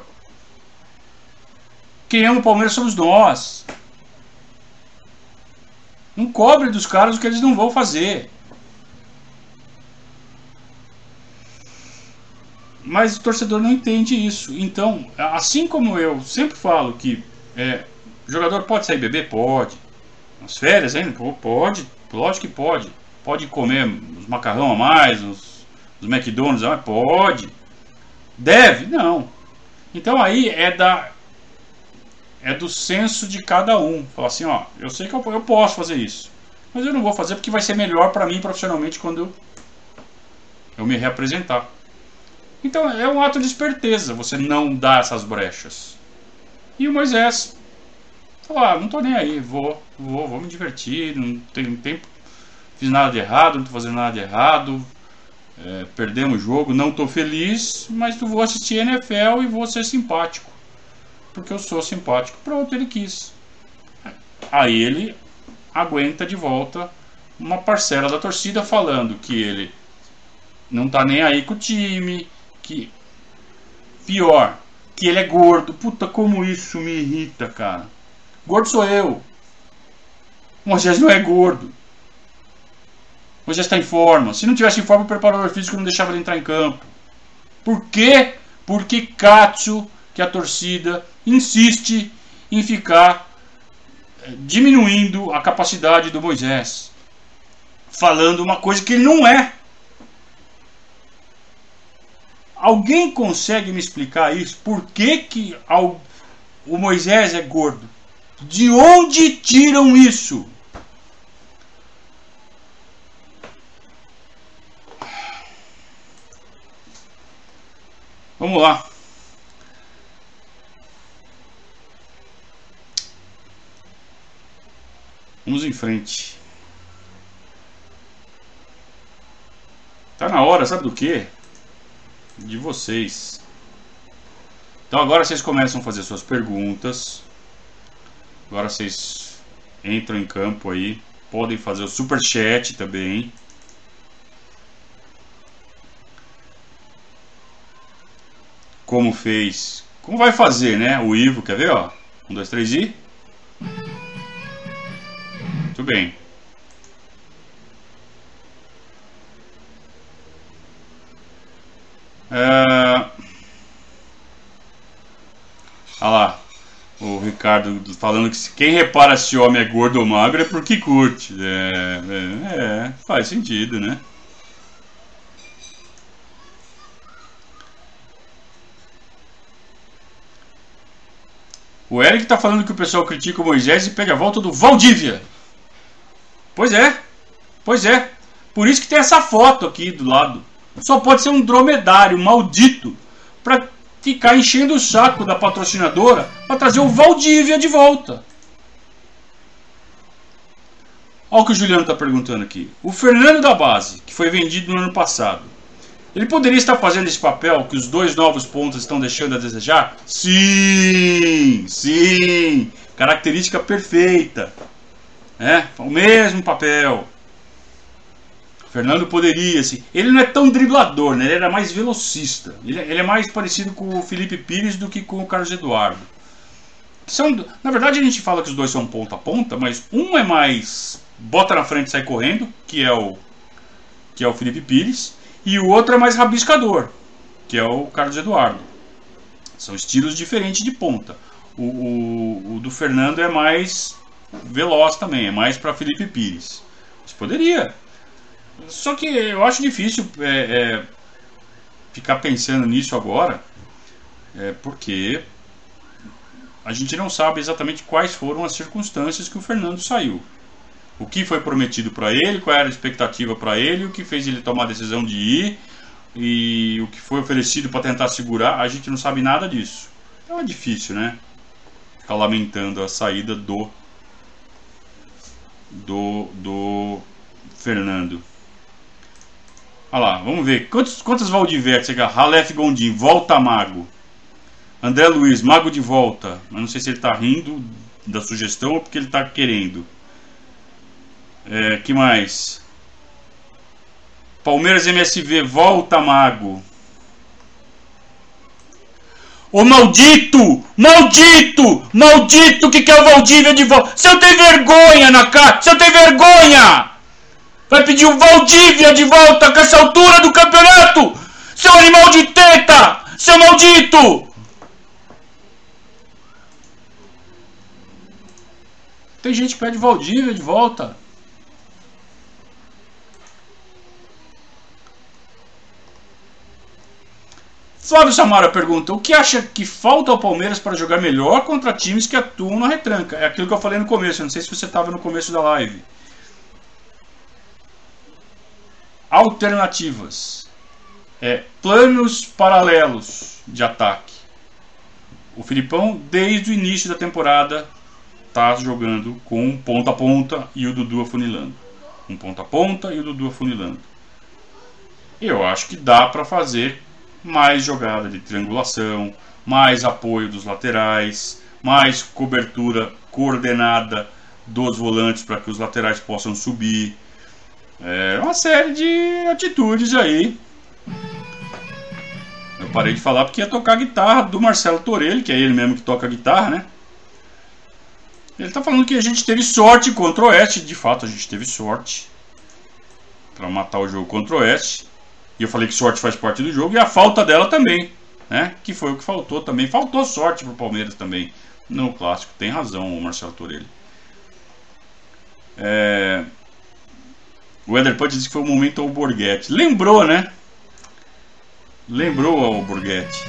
Quem ama o Palmeiras somos nós. Não cobre dos caras o que eles não vão fazer. Mas o torcedor não entende isso. Então, assim como eu sempre falo que é, o jogador pode sair beber? Pode. Nas férias ainda? Pode. Lógico que pode. Pode comer os macarrão a mais, os, os McDonald's a mais? Pode. Deve? Não. Então aí é da... é do senso de cada um. Falar assim, ó, eu sei que eu, eu posso fazer isso, mas eu não vou fazer porque vai ser melhor para mim profissionalmente quando eu, eu me reapresentar. Então é um ato de esperteza você não dar essas brechas. E o Moisés falou, ah, não tô nem aí, vou, vou, vou me divertir, não tenho tempo, fiz nada de errado, não tô fazendo nada de errado, é, perdemos o jogo, não tô feliz, mas eu vou assistir N F L e vou ser simpático, porque eu sou simpático. Pronto, ele quis. Aí ele aguenta de volta uma parcela da torcida falando que ele não tá nem aí com o time, que pior, que ele é gordo. Puta, como isso me irrita, cara. Gordo sou eu. O Moisés não é gordo. O Moisés está em forma. Se não tivesse em forma, o preparador físico não deixava ele entrar em campo. Por quê? Porque Katsu, que a torcida insiste em ficar diminuindo a capacidade do Moisés, falando uma coisa que ele não é. Alguém consegue me explicar isso? Por que, que o Moisés é gordo? De onde tiram isso? Vamos lá. Vamos em frente. Tá na hora, sabe do quê? De vocês. Então agora vocês começam a fazer suas perguntas. Agora vocês entram em campo aí. Podem fazer o superchat também. Como fez. Como vai fazer, né? O Ivo, quer ver, ó? Um, dois, três e. Muito bem. É... Olha lá. O Ricardo falando que quem repara se o homem é gordo ou magro é porque curte. É, é, é faz sentido, né? O Eric tá falando que o pessoal critica o Moisés e pede a volta do Valdívia. Pois é, pois é. Por isso que tem essa foto aqui do lado. Só pode ser um dromedário maldito para ficar enchendo o saco da patrocinadora para trazer o Valdívia de volta. Olha o que o Juliano está perguntando aqui. O Fernando da base, que foi vendido no ano passado, ele poderia estar fazendo esse papel que os dois novos pontos estão deixando a desejar? Sim, sim. Característica perfeita. É, o mesmo papel. O Fernando poderia, assim. Ele não é tão driblador, né? Ele era mais velocista. Ele, ele é mais parecido com o Felipe Pires do que com o Carlos Eduardo. São, na verdade, a gente fala que os dois são ponta a ponta, mas um é mais bota na frente e sai correndo, que é o, que é o Felipe Pires. E o outro é mais rabiscador, que é o Carlos Eduardo. São estilos diferentes de ponta. O, o, o do Fernando é mais veloz também, é mais para Felipe Pires. Mas poderia. Só que eu acho difícil é, é, ficar pensando nisso agora, é, porque a gente não sabe exatamente quais foram as circunstâncias que o Fernando saiu. O que foi prometido para ele, qual era a expectativa para ele, o que fez ele tomar a decisão de ir e o que foi oferecido para tentar segurar, a gente não sabe nada disso. Então é difícil, né? Ficar lamentando a saída do do, do Fernando. Olha lá, vamos ver. Quantos, quantas Valdivertes? Ralef Gondim, volta mago. André Luiz, mago de volta. Mas não sei se ele está rindo da sugestão ou porque ele está querendo. É, que mais? Palmeiras M S V, volta mago. Ô maldito! Maldito! Maldito que quer o Valdívia de volta! Se eu tenho vergonha na cara! Se eu tenho vergonha! Vai pedir o Valdívia de volta com essa altura do campeonato! Seu animal de teta! Seu maldito! Tem gente que pede Valdívia de volta. Flávio Samara pergunta: o que acha que falta ao Palmeiras para jogar melhor contra times que atuam na retranca? É aquilo que eu falei no começo, eu não sei se você estava no começo da live. Alternativas. É, planos paralelos de ataque. O Filipão, desde o início da temporada, está jogando com um ponta a ponta e o Dudu afunilando. Um ponta a ponta e o Dudu afunilando. Eu acho que dá para fazer mais jogada de triangulação, mais apoio dos laterais, mais cobertura coordenada dos volantes para que os laterais possam subir. É uma série de atitudes aí. Eu parei de falar porque ia tocar a guitarra do Marcelo Torelli, que é ele mesmo que toca a guitarra, né? Ele tá falando que a gente teve sorte contra o Oeste. De fato, a gente teve sorte para matar o jogo contra o Oeste. E eu falei que sorte faz parte do jogo. E a falta dela também, né? Que foi o que faltou também. Faltou sorte pro Palmeiras também no Clássico. Tem razão o Marcelo Torelli. É... O Ederpud disse que foi um momento ao Borghetti. Lembrou, né? Lembrou ao Borghetti.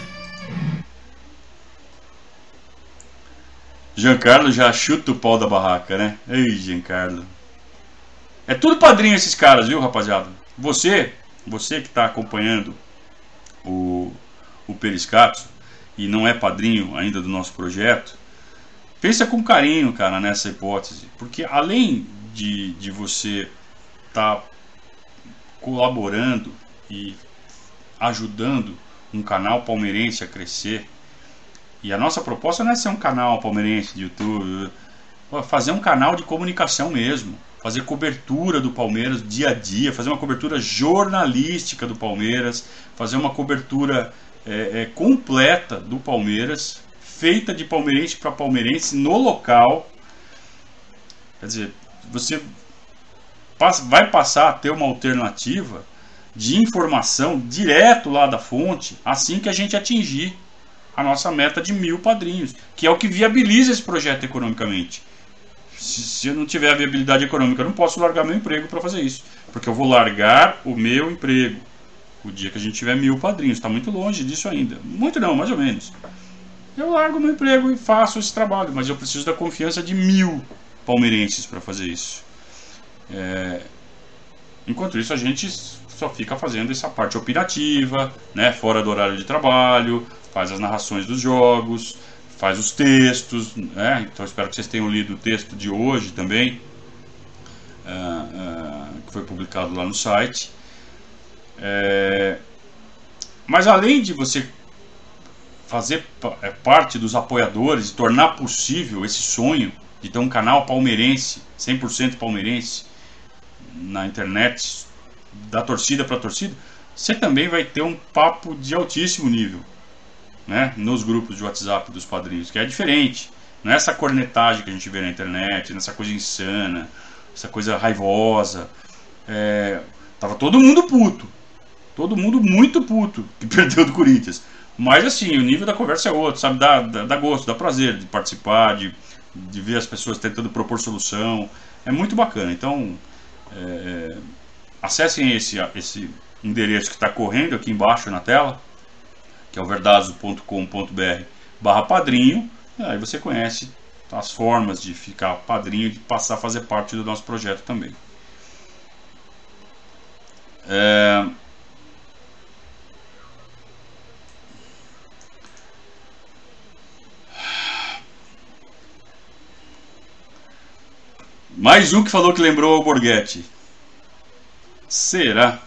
Giancarlo já chuta o pau da barraca, né? Ei, Giancarlo. É tudo padrinho esses caras, viu, rapaziada? Você, você que está acompanhando o, o Periscapso e não é padrinho ainda do nosso projeto, pensa com carinho, cara, nessa hipótese. Porque além de, de você estar tá colaborando e ajudando um canal palmeirense a crescer, e a nossa proposta não é ser um canal palmeirense de YouTube, fazer um canal de comunicação mesmo, fazer cobertura do Palmeiras dia a dia, fazer uma cobertura jornalística do Palmeiras, fazer uma cobertura é, é, completa do Palmeiras, feita de palmeirense para palmeirense no local. Quer dizer, você vai passar a ter uma alternativa de informação direto lá da fonte assim que a gente atingir a nossa meta de mil padrinhos, que é o que viabiliza esse projeto economicamente. Se, se eu não tiver a viabilidade econômica, eu não posso largar meu emprego para fazer isso, porque eu vou largar o meu emprego o dia que a gente tiver mil padrinhos. Está muito longe disso ainda. Muito não, mais ou menos. Eu largo meu emprego e faço esse trabalho, mas eu preciso da confiança de mil palmeirenses para fazer isso. É... Enquanto isso, a gente só fica fazendo essa parte operativa, né, fora do horário de trabalho, faz as narrações dos jogos, faz os textos, né? Então espero que vocês tenham lido o texto de hoje também, uh, uh, que foi publicado lá no site. É... Mas além de você fazer parte dos apoiadores e tornar possível esse sonho de ter um canal palmeirense, cem por cento palmeirense, na internet, da torcida para torcida, você também vai ter um papo de altíssimo nível, né, nos grupos de WhatsApp dos padrinhos, que é diferente. Não é essa cornetagem que a gente vê na internet, nessa coisa insana, essa coisa raivosa. É, tava todo mundo puto, todo mundo muito puto que perdeu do Corinthians. Mas assim, o nível da conversa é outro, sabe? Dá, dá, dá gosto, dá prazer de participar, de, de ver as pessoas tentando propor solução. É muito bacana. Então, é, acessem esse, esse endereço que está correndo aqui embaixo na tela, que é o verdazo ponto com ponto br barra padrinho. Aí você conhece as formas de ficar padrinho e de passar a fazer parte do nosso projeto também. É... Mais um que falou que lembrou o Borghetti. Será?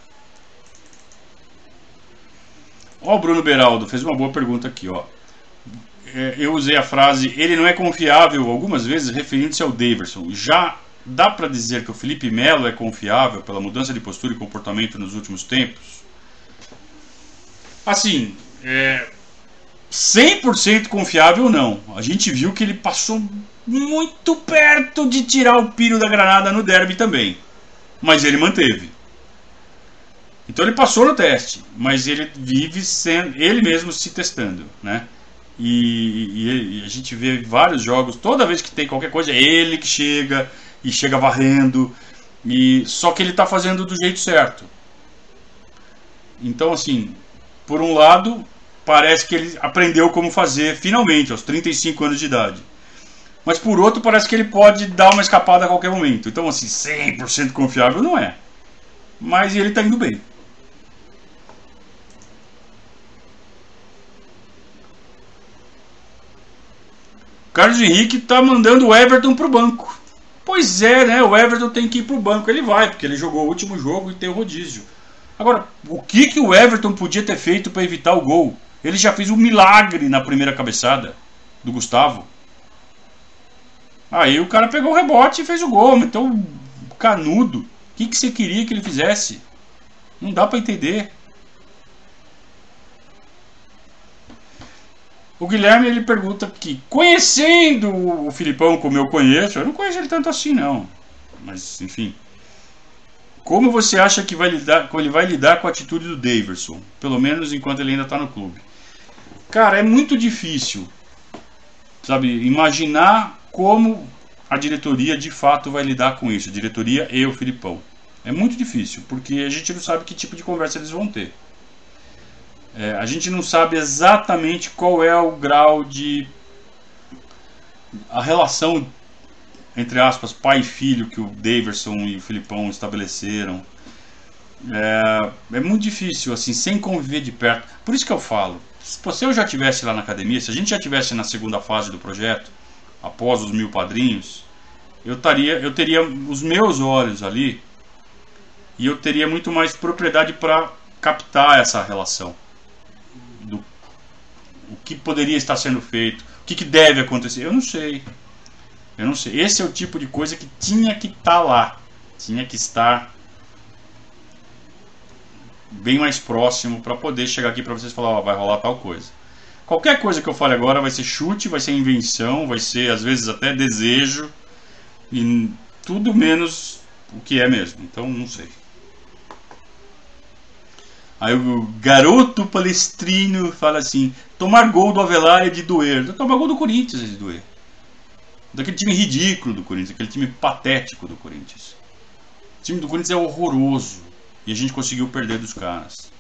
Ó, o Bruno Beraldo fez uma boa pergunta aqui, ó. Eu usei a frase "ele não é confiável" algumas vezes referindo-se ao Daverson. Já dá para dizer que o Felipe Melo é confiável pela mudança de postura e comportamento nos últimos tempos? Assim, é... cem por cento confiável não. A gente viu que ele passou muito perto de tirar o piro da granada no derby também, mas ele manteve. Então ele passou no teste, mas ele vive sendo ele mesmo se testando, né? E, e a gente vê vários jogos, toda vez que tem qualquer coisa, é ele que chega e chega varrendo, e só que ele está fazendo do jeito certo. Então, assim, por um lado, parece que ele aprendeu como fazer finalmente, aos trinta e cinco anos de idade. Mas por outro, parece que ele pode dar uma escapada a qualquer momento. Então, assim, cem por cento confiável não é. Mas ele está indo bem. Carlos Henrique está mandando o Everton para o banco. Pois é, né? O Everton tem que ir para o banco. Ele vai, porque ele jogou o último jogo e tem o rodízio. Agora, o que, que o Everton podia ter feito para evitar o gol? Ele já fez um milagre na primeira cabeçada do Gustavo. Aí o cara pegou o rebote e fez o gol. Então, canudo. O que, que você queria que ele fizesse? Não dá para entender. O Guilherme ele pergunta aqui, conhecendo o Filipão como eu conheço, eu não conheço ele tanto assim não, mas enfim, como você acha que vai lidar, que ele vai lidar com a atitude do Daverson, pelo menos enquanto ele ainda está no clube? Cara, é muito difícil, sabe, imaginar como a diretoria de fato vai lidar com isso, a diretoria e o Filipão. É muito difícil, porque a gente não sabe que tipo de conversa eles vão ter. É, a gente não sabe exatamente qual é o grau de a relação entre aspas pai e filho que o Daverson e o Filipão estabeleceram. É, é muito difícil assim, sem conviver de perto. Por isso que eu falo, se eu já estivesse lá na academia, se a gente já estivesse na segunda fase do projeto, após os mil padrinhos, eu, taria, eu teria os meus olhos ali e eu teria muito mais propriedade para captar essa relação. Do, o que poderia estar sendo feito, o que, que deve acontecer, eu não sei. Eu não sei. Esse é o tipo de coisa que tinha que estar lá, tinha que estar bem mais próximo para poder chegar aqui para vocês falar, ó, vai rolar tal coisa. Qualquer coisa que eu fale agora vai ser chute, vai ser invenção, vai ser às vezes até desejo e tudo menos o que é mesmo. Então não sei. Aí o garoto palestrino fala assim, tomar gol do Avelar é de doer. Tomar gol do Corinthians é de doer. Daquele time ridículo do Corinthians, aquele time patético do Corinthians. O time do Corinthians é horroroso e a gente conseguiu perder dos caras.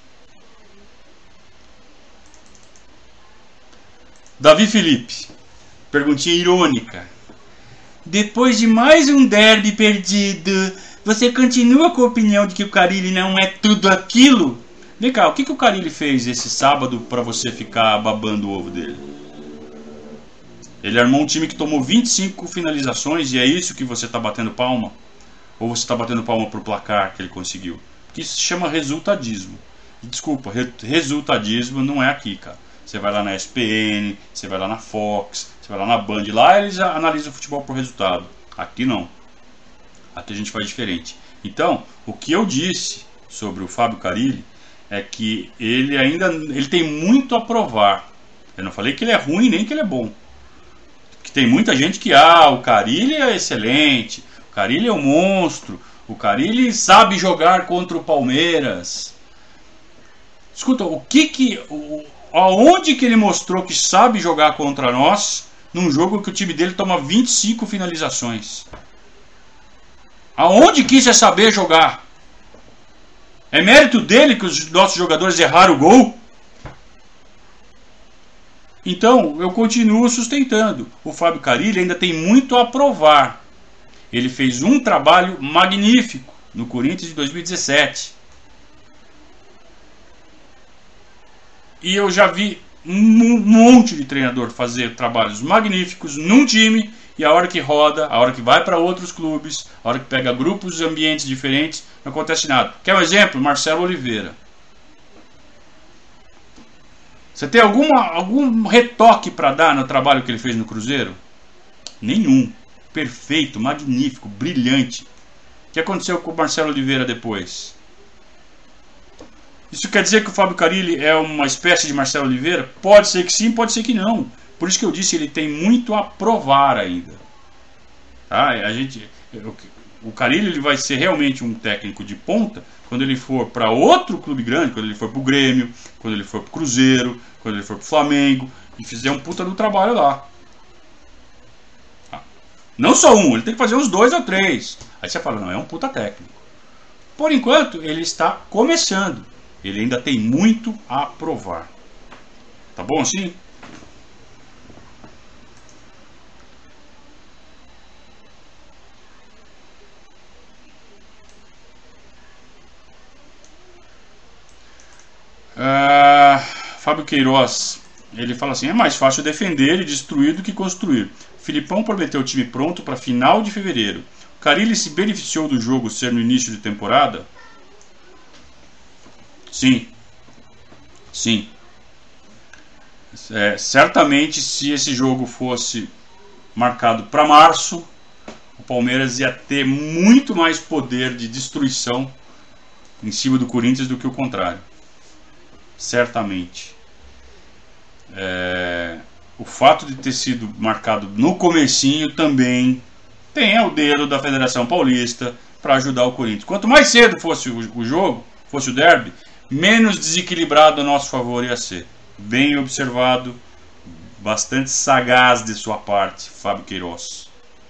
Davi Felipe, perguntinha irônica. Depois de mais um derby perdido, você continua com a opinião de que o Carille não é tudo aquilo? Vem cá, o que, que o Carille fez esse sábado para você ficar babando o ovo dele? Ele armou um time que tomou vinte e cinco finalizações e é isso que você está batendo palma? Ou você está batendo palma pro placar que ele conseguiu? Porque isso se chama resultadismo. E, desculpa, re resultadismo não é aqui, cara. Você vai lá na E S P N, você vai lá na Fox, você vai lá na Band, lá eles analisam o futebol por resultado. Aqui não. Aqui a gente faz diferente. Então, o que eu disse sobre o Fábio Carille é que ele ainda ele tem muito a provar. Eu não falei que ele é ruim nem que ele é bom. Que tem muita gente que, ah, o Carille é excelente, o Carille é um monstro, o Carille sabe jogar contra o Palmeiras. Escuta, o que que... O, aonde que ele mostrou que sabe jogar contra nós num jogo que o time dele toma vinte e cinco finalizações? Aonde que isso é saber jogar? É mérito dele que os nossos jogadores erraram o gol? Então, eu continuo sustentando. O Fábio Carille ainda tem muito a provar. Ele fez um trabalho magnífico no Corinthians de dois mil e dezessete. E eu já vi um monte de treinador fazer trabalhos magníficos num time e a hora que roda, a hora que vai para outros clubes, a hora que pega grupos e ambientes diferentes, não acontece nada. Quer um exemplo? Marcelo Oliveira. Você tem alguma, algum retoque para dar no trabalho que ele fez no Cruzeiro? Nenhum. Perfeito, magnífico, brilhante. O que aconteceu com o Marcelo Oliveira depois? Isso quer dizer que o Fábio Carille é uma espécie de Marcelo Oliveira? Pode ser que sim, pode ser que não. Por isso que eu disse, ele tem muito a provar ainda. Tá? A gente, o Carille ele vai ser realmente um técnico de ponta quando ele for para outro clube grande, quando ele for para o Grêmio, quando ele for para o Cruzeiro, quando ele for para o Flamengo e fizer um puta do trabalho lá. Não só um, ele tem que fazer uns dois ou três. Aí você fala, não, é um puta técnico. Por enquanto, ele está começando. Ele ainda tem muito a provar. Tá bom assim? Ah, Fábio Queiroz, ele fala assim: é mais fácil defender e destruir do que construir. Filipão prometeu o time pronto para final de fevereiro. Carille se beneficiou do jogo ser no início de temporada? Sim, sim. É, certamente, se esse jogo fosse marcado para março, o Palmeiras ia ter muito mais poder de destruição em cima do Corinthians do que o contrário. Certamente. É, o fato de ter sido marcado no comecinho também tem o dedo da Federação Paulista para ajudar o Corinthians. Quanto mais cedo fosse o, o jogo, fosse o derby, menos desequilibrado a nosso favor ia ser. Bem observado, bastante sagaz de sua parte, Fábio Queiroz.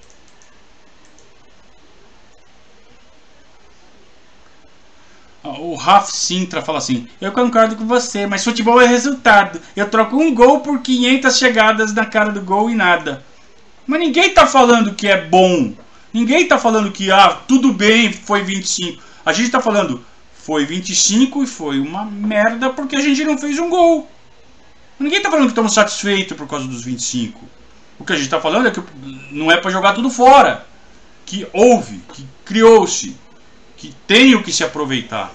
O Raf Sintra fala assim: eu concordo com você, mas futebol é resultado. Eu troco um gol por quinhentas chegadas na cara do gol e nada. Mas ninguém tá falando que é bom. Ninguém tá falando que, ah, tudo bem, foi vinte e cinco. A gente tá falando, foi vinte e cinco e foi uma merda porque a gente não fez um gol. Ninguém tá falando que estamos satisfeitos por causa dos vinte e cinco. O que a gente tá falando é que não é pra jogar tudo fora. Que houve, que criou-se, que tem o que se aproveitar.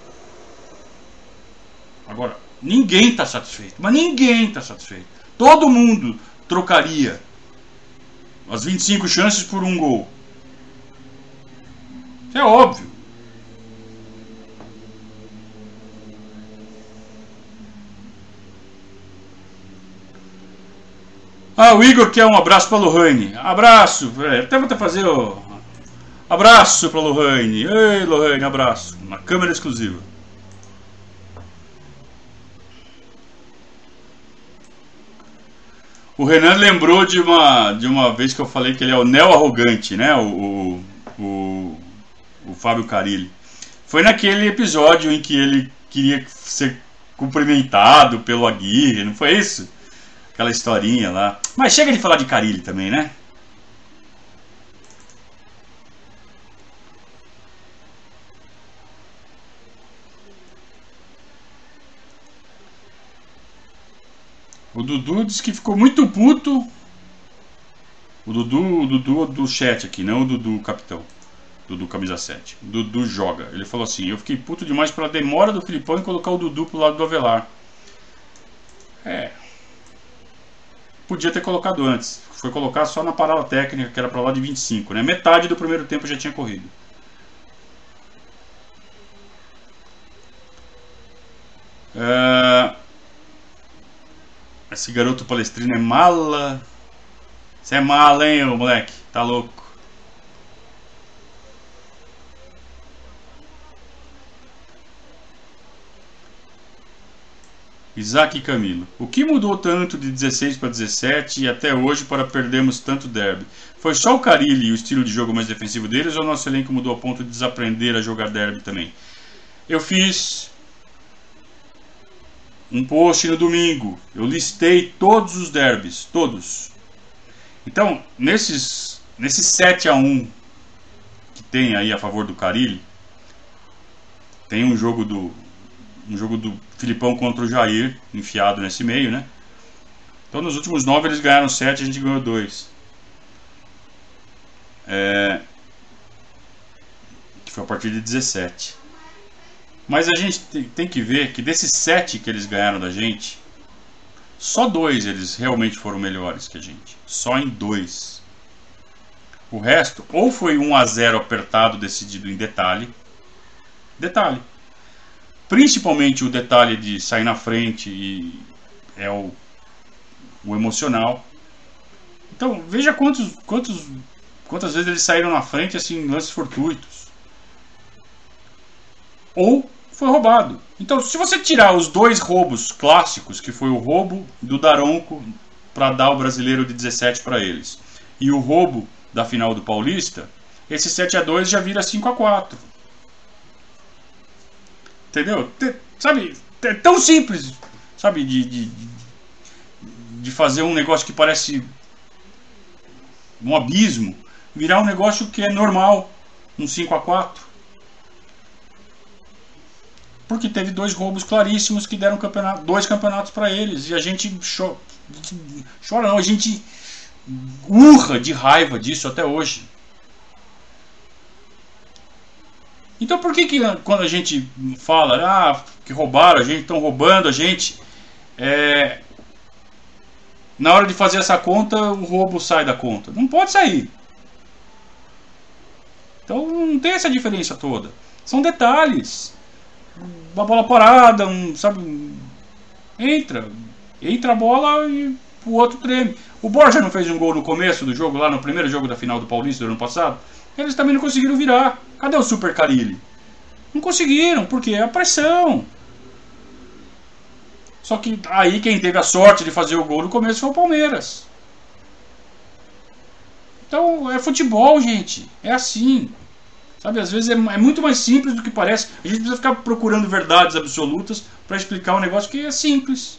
Agora, ninguém está satisfeito. Mas ninguém está satisfeito. Todo mundo trocaria as vinte e cinco chances por um gol. Isso é óbvio. Ah, o Igor quer um abraço para a Lohane. Abraço. É, até vou até fazer o... Abraço para a Lohane. Ei, Lohane, abraço. Uma câmera exclusiva. O Renan lembrou de uma, de uma vez que eu falei que ele é o neo-arrogante, né? O, o, o, o Fábio Carille. Foi naquele episódio em que ele queria ser cumprimentado pelo Aguirre, não foi isso? Aquela historinha lá. Mas chega de falar de Carille também, né? O Dudu disse que ficou muito puto. O Dudu, o Dudu do chat aqui, não o Dudu capitão. Dudu camisa sete. O Dudu joga. Ele falou assim: eu fiquei puto demais pela demora do Filipão em colocar o Dudu pro lado do Avelar. É. Podia ter colocado antes. Foi colocar só na parada técnica, que era pra lá de vinte e cinco, né? Metade do primeiro tempo já tinha corrido. É... Esse garoto palestrino é mala. Você é mala, hein, ô moleque? Tá louco. Isaac e Camilo. O que mudou tanto de dezesseis para dezessete e até hoje para perdermos tanto derby? Foi só o Carille e o estilo de jogo mais defensivo deles ou nosso elenco mudou a ponto de desaprender a jogar derby também? Eu fiz um post no domingo. Eu listei todos os derbys, todos. Então, nesses, nesses sete a um que tem aí a favor do Carille, tem um jogo do um jogo do Filipão contra o Jair enfiado nesse meio, né? Então, nos últimos nove eles ganharam sete, a gente ganhou dois. É... Que foi a partir de dezessete. Mas a gente tem que ver que desses sete que eles ganharam da gente, só dois eles realmente foram melhores que a gente. Só em dois. O resto, ou foi um a zero apertado, decidido em detalhe. Detalhe. Principalmente o detalhe de sair na frente e é o, o emocional. Então, veja quantos, quantos, quantas vezes eles saíram na frente assim, em lances fortuitos. Ou foi roubado. Então, se você tirar os dois roubos clássicos, que foi o roubo do Daronco para dar o brasileiro de dezessete para eles, e o roubo da final do Paulista, esse sete a dois já vira cinco a quatro. Entendeu? Sabe, é tão simples, sabe, de, de, de fazer um negócio que parece um abismo, virar um negócio que é normal, um cinco a quatro. Porque teve dois roubos claríssimos que deram campeonato, dois campeonatos para eles. E a gente chora, chora não, a gente urra de raiva disso até hoje. Então por que, que quando a gente fala ah, que roubaram a gente, estão roubando a gente, é, na hora de fazer essa conta o roubo sai da conta? Não pode sair. Então não tem essa diferença toda. São detalhes. Uma bola parada, um, sabe? Entra. Entra a bola e o outro treme. O Borja não fez um gol no começo do jogo, lá no primeiro jogo da final do Paulista do ano passado? Eles também não conseguiram virar. Cadê o Super Carille? Não conseguiram, porque é a pressão. Só que aí quem teve a sorte de fazer o gol no começo foi o Palmeiras. Então é futebol, gente. É assim. Sabe, às vezes é, é muito mais simples do que parece. A gente precisa ficar procurando verdades absolutas para explicar um negócio que é simples.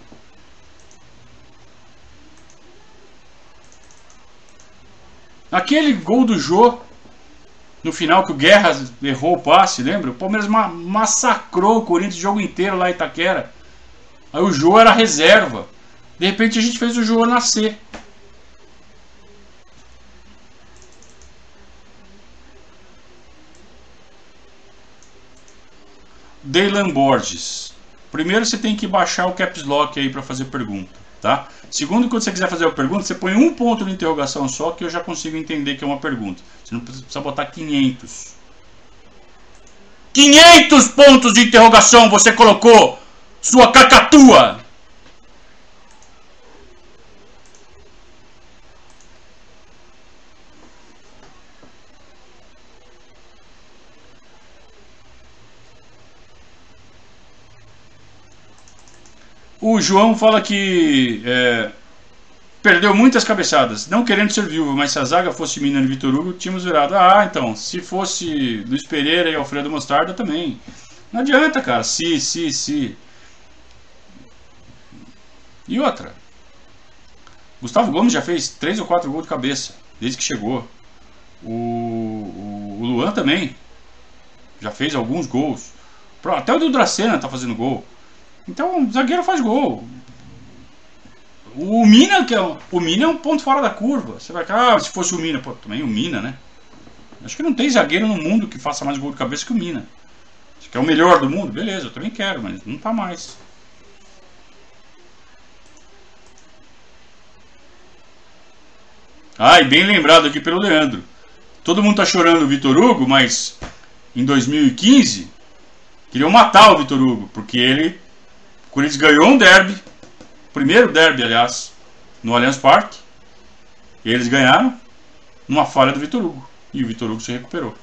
Aquele gol do Jô, no final que o Guerra errou o passe, lembra? O Palmeiras ma massacrou o Corinthians o jogo inteiro lá em Itaquera. Aí o Jô era reserva. De repente a gente fez o Jô nascer. Deylan Borges. Primeiro você tem que baixar o Caps Lock aí para fazer pergunta, tá? Segundo, quando você quiser fazer a pergunta, você põe um ponto de interrogação só que eu já consigo entender que é uma pergunta. Você não precisa botar quinhentos. quinhentos pontos de interrogação você colocou, sua cacatua! O João fala que é, perdeu muitas cabeçadas, não querendo ser viúvo, mas se a zaga fosse Mina e Vitor Hugo, tínhamos virado. Ah, então, se fosse Luiz Pereira e Alfredo Mostarda também. Não adianta, cara. Se, se, se. E outra. Gustavo Gomes já fez três ou quatro gols de cabeça, desde que chegou. O, o, o Luan também já fez alguns gols. Até o do Dracena tá fazendo gol. Então o zagueiro faz gol. O Mina, que é, o Mina é um ponto fora da curva. Você vai falar, ah, se fosse o Mina, pô, também o Mina, né? Acho que não tem zagueiro no mundo que faça mais gol de cabeça que o Mina. Você quer o melhor do mundo? Beleza, eu também quero, mas não tá mais. Ah, e bem lembrado aqui pelo Leandro. Todo mundo tá chorando o Vitor Hugo, mas em dois mil e quinze queriam matar o Vitor Hugo, porque ele o Corinthians ganhou um derby, primeiro derby, aliás, no Allianz Parque. E eles ganharam numa falha do Vitor Hugo. E o Vitor Hugo se recuperou.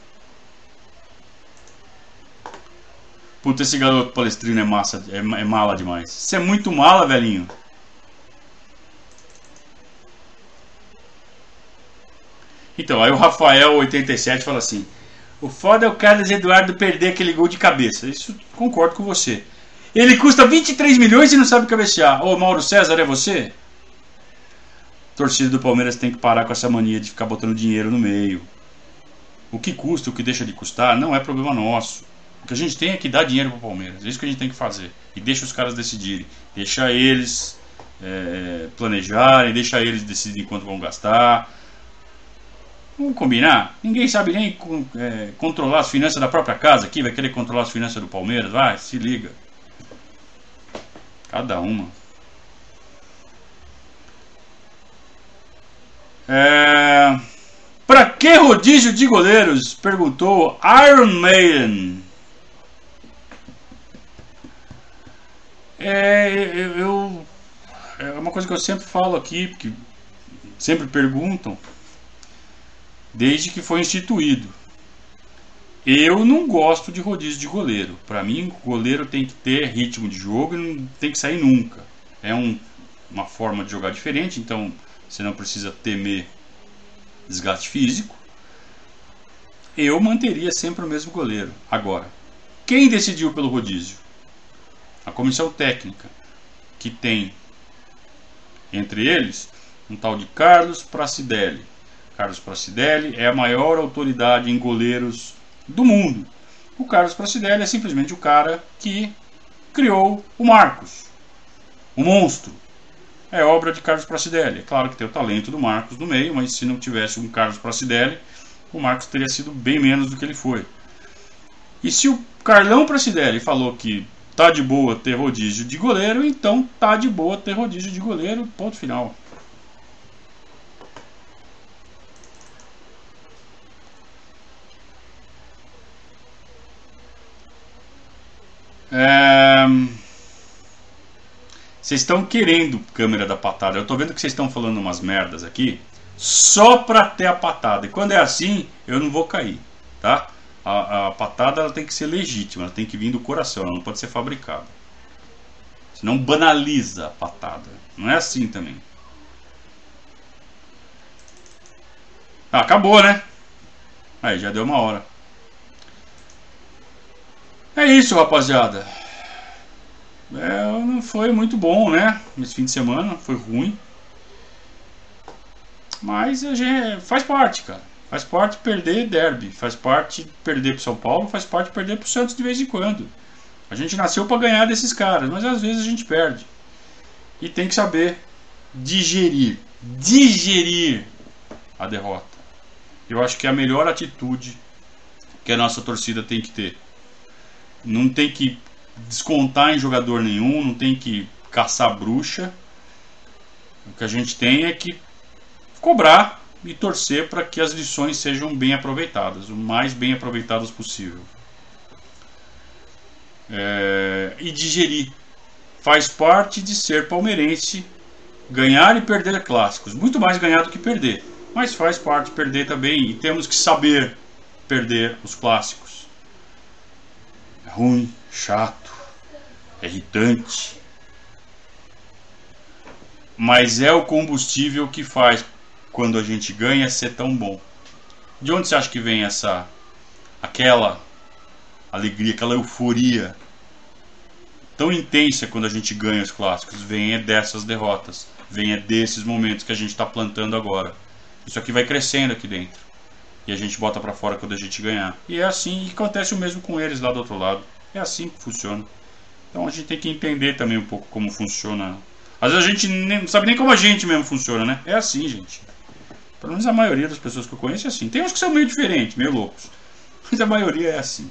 Puta, esse garoto palestrino é massa, é, é mala demais. Você é muito mala, velhinho. Então, aí o Rafael oitenta e sete fala assim: o foda é o Carlos Eduardo perder aquele gol de cabeça. Isso concordo com você. Ele custa vinte e três milhões e não sabe cabecear. Ô, Mauro César, é você? A torcida do Palmeiras tem que parar com essa mania de ficar botando dinheiro no meio. O que custa, o que deixa de custar, não é problema nosso. O que a gente tem é que dar dinheiro pro Palmeiras. É isso que a gente tem que fazer. E deixa os caras decidirem. Deixa eles é, planejarem, deixa eles decidirem quanto vão gastar. Vamos combinar? Ninguém sabe nem é, controlar as finanças da própria casa aqui. Vai querer controlar as finanças do Palmeiras? Vai, se liga. Cada uma. É... Pra que rodízio de goleiros? Perguntou Iron Maiden. É, eu, eu, é uma coisa que eu sempre falo aqui, porque sempre perguntam, desde que foi instituído. Eu não gosto de rodízio de goleiro. Para mim, o goleiro tem que ter ritmo de jogo e não tem que sair nunca. É um, uma forma de jogar diferente, então você não precisa temer desgaste físico. Eu manteria sempre o mesmo goleiro. Agora, quem decidiu pelo rodízio? A comissão técnica, que tem Entre eles, um tal de Carlos Pracidelli. Carlos Pracidelli é a maior autoridade em goleiros do mundo. O Carlos Pracidelli é simplesmente o cara que criou o Marcos, o monstro. É obra de Carlos Pracidelli. É claro que tem o talento do Marcos no meio, mas se não tivesse um Carlos Pracidelli, o Marcos teria sido bem menos do que ele foi. E se o Carlão Pracidelli falou que tá de boa ter rodízio de goleiro, então tá de boa ter rodízio de goleiro, ponto final. É... Vocês estão querendo câmera da patada. Eu tô vendo que vocês estão falando umas merdas aqui só pra ter a patada. E quando é assim, eu não vou cair, tá? A, a patada ela tem que ser legítima, ela tem que vir do coração, ela não pode ser fabricada. Senão banaliza a patada. Não é assim também. Ah, acabou, né? Aí, já deu uma hora. É isso, rapaziada. É, não foi muito bom, né? Esse fim de semana foi ruim. Mas a gente faz parte, cara. Faz parte perder derby, faz parte perder pro São Paulo, faz parte perder pro Santos de vez em quando. A gente nasceu para ganhar desses caras, mas às vezes a gente perde. E tem que saber digerir, digerir a derrota. Eu acho que é a melhor atitude que a nossa torcida tem que ter. Não tem que descontar em jogador nenhum, não tem que caçar bruxa. O que a gente tem é que cobrar e torcer para que as lições sejam bem aproveitadas, o mais bem aproveitadas possível. É, e digerir. Faz parte de ser palmeirense ganhar e perder clássicos. Muito mais ganhar do que perder, mas faz parte perder também, e temos que saber perder os clássicos. É ruim, chato, é irritante, mas é o combustível que faz quando a gente ganha ser tão bom. De onde você acha que vem essa aquela alegria, aquela euforia tão intensa quando a gente ganha os clássicos? Vem é dessas derrotas, vem é desses momentos que a gente está plantando agora. Isso aqui vai crescendo aqui dentro e a gente bota para fora quando a gente ganhar. E é assim, e acontece o mesmo com eles lá do outro lado. É assim que funciona. Então a gente tem que entender também um pouco como funciona. Às vezes a gente nem, não sabe nem como a gente mesmo funciona, né? É assim, gente. Pelo menos a maioria das pessoas que eu conheço é assim. Tem uns que são meio diferentes, meio loucos, mas a maioria é assim.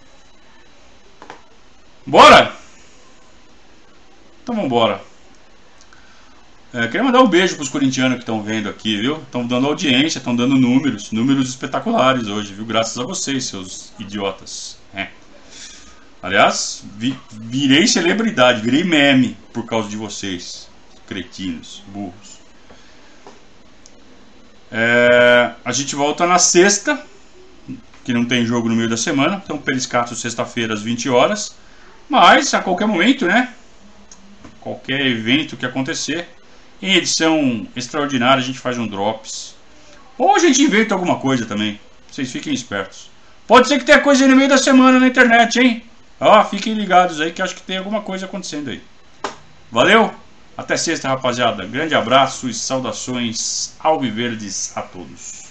Bora? Então vambora. É, queria mandar um beijo para os corintianos que estão vendo aqui, viu? Estão dando audiência, estão dando números, números espetaculares hoje, viu? Graças a vocês, seus idiotas. É. Aliás, vi, virei celebridade, virei meme por causa de vocês, cretinos, burros. É, a gente volta na sexta, que não tem jogo no meio da semana, então Periscato sexta-feira às vinte horas. Mas a qualquer momento, né? Qualquer evento que acontecer, em edição extraordinária a gente faz um drops. Ou a gente inventa alguma coisa também. Vocês fiquem espertos. Pode ser que tenha coisa aí no meio da semana na internet, hein? Ó, fiquem ligados aí que acho que tem alguma coisa acontecendo aí. Valeu? Até sexta, rapaziada. Grande abraço e saudações alviverdes a todos.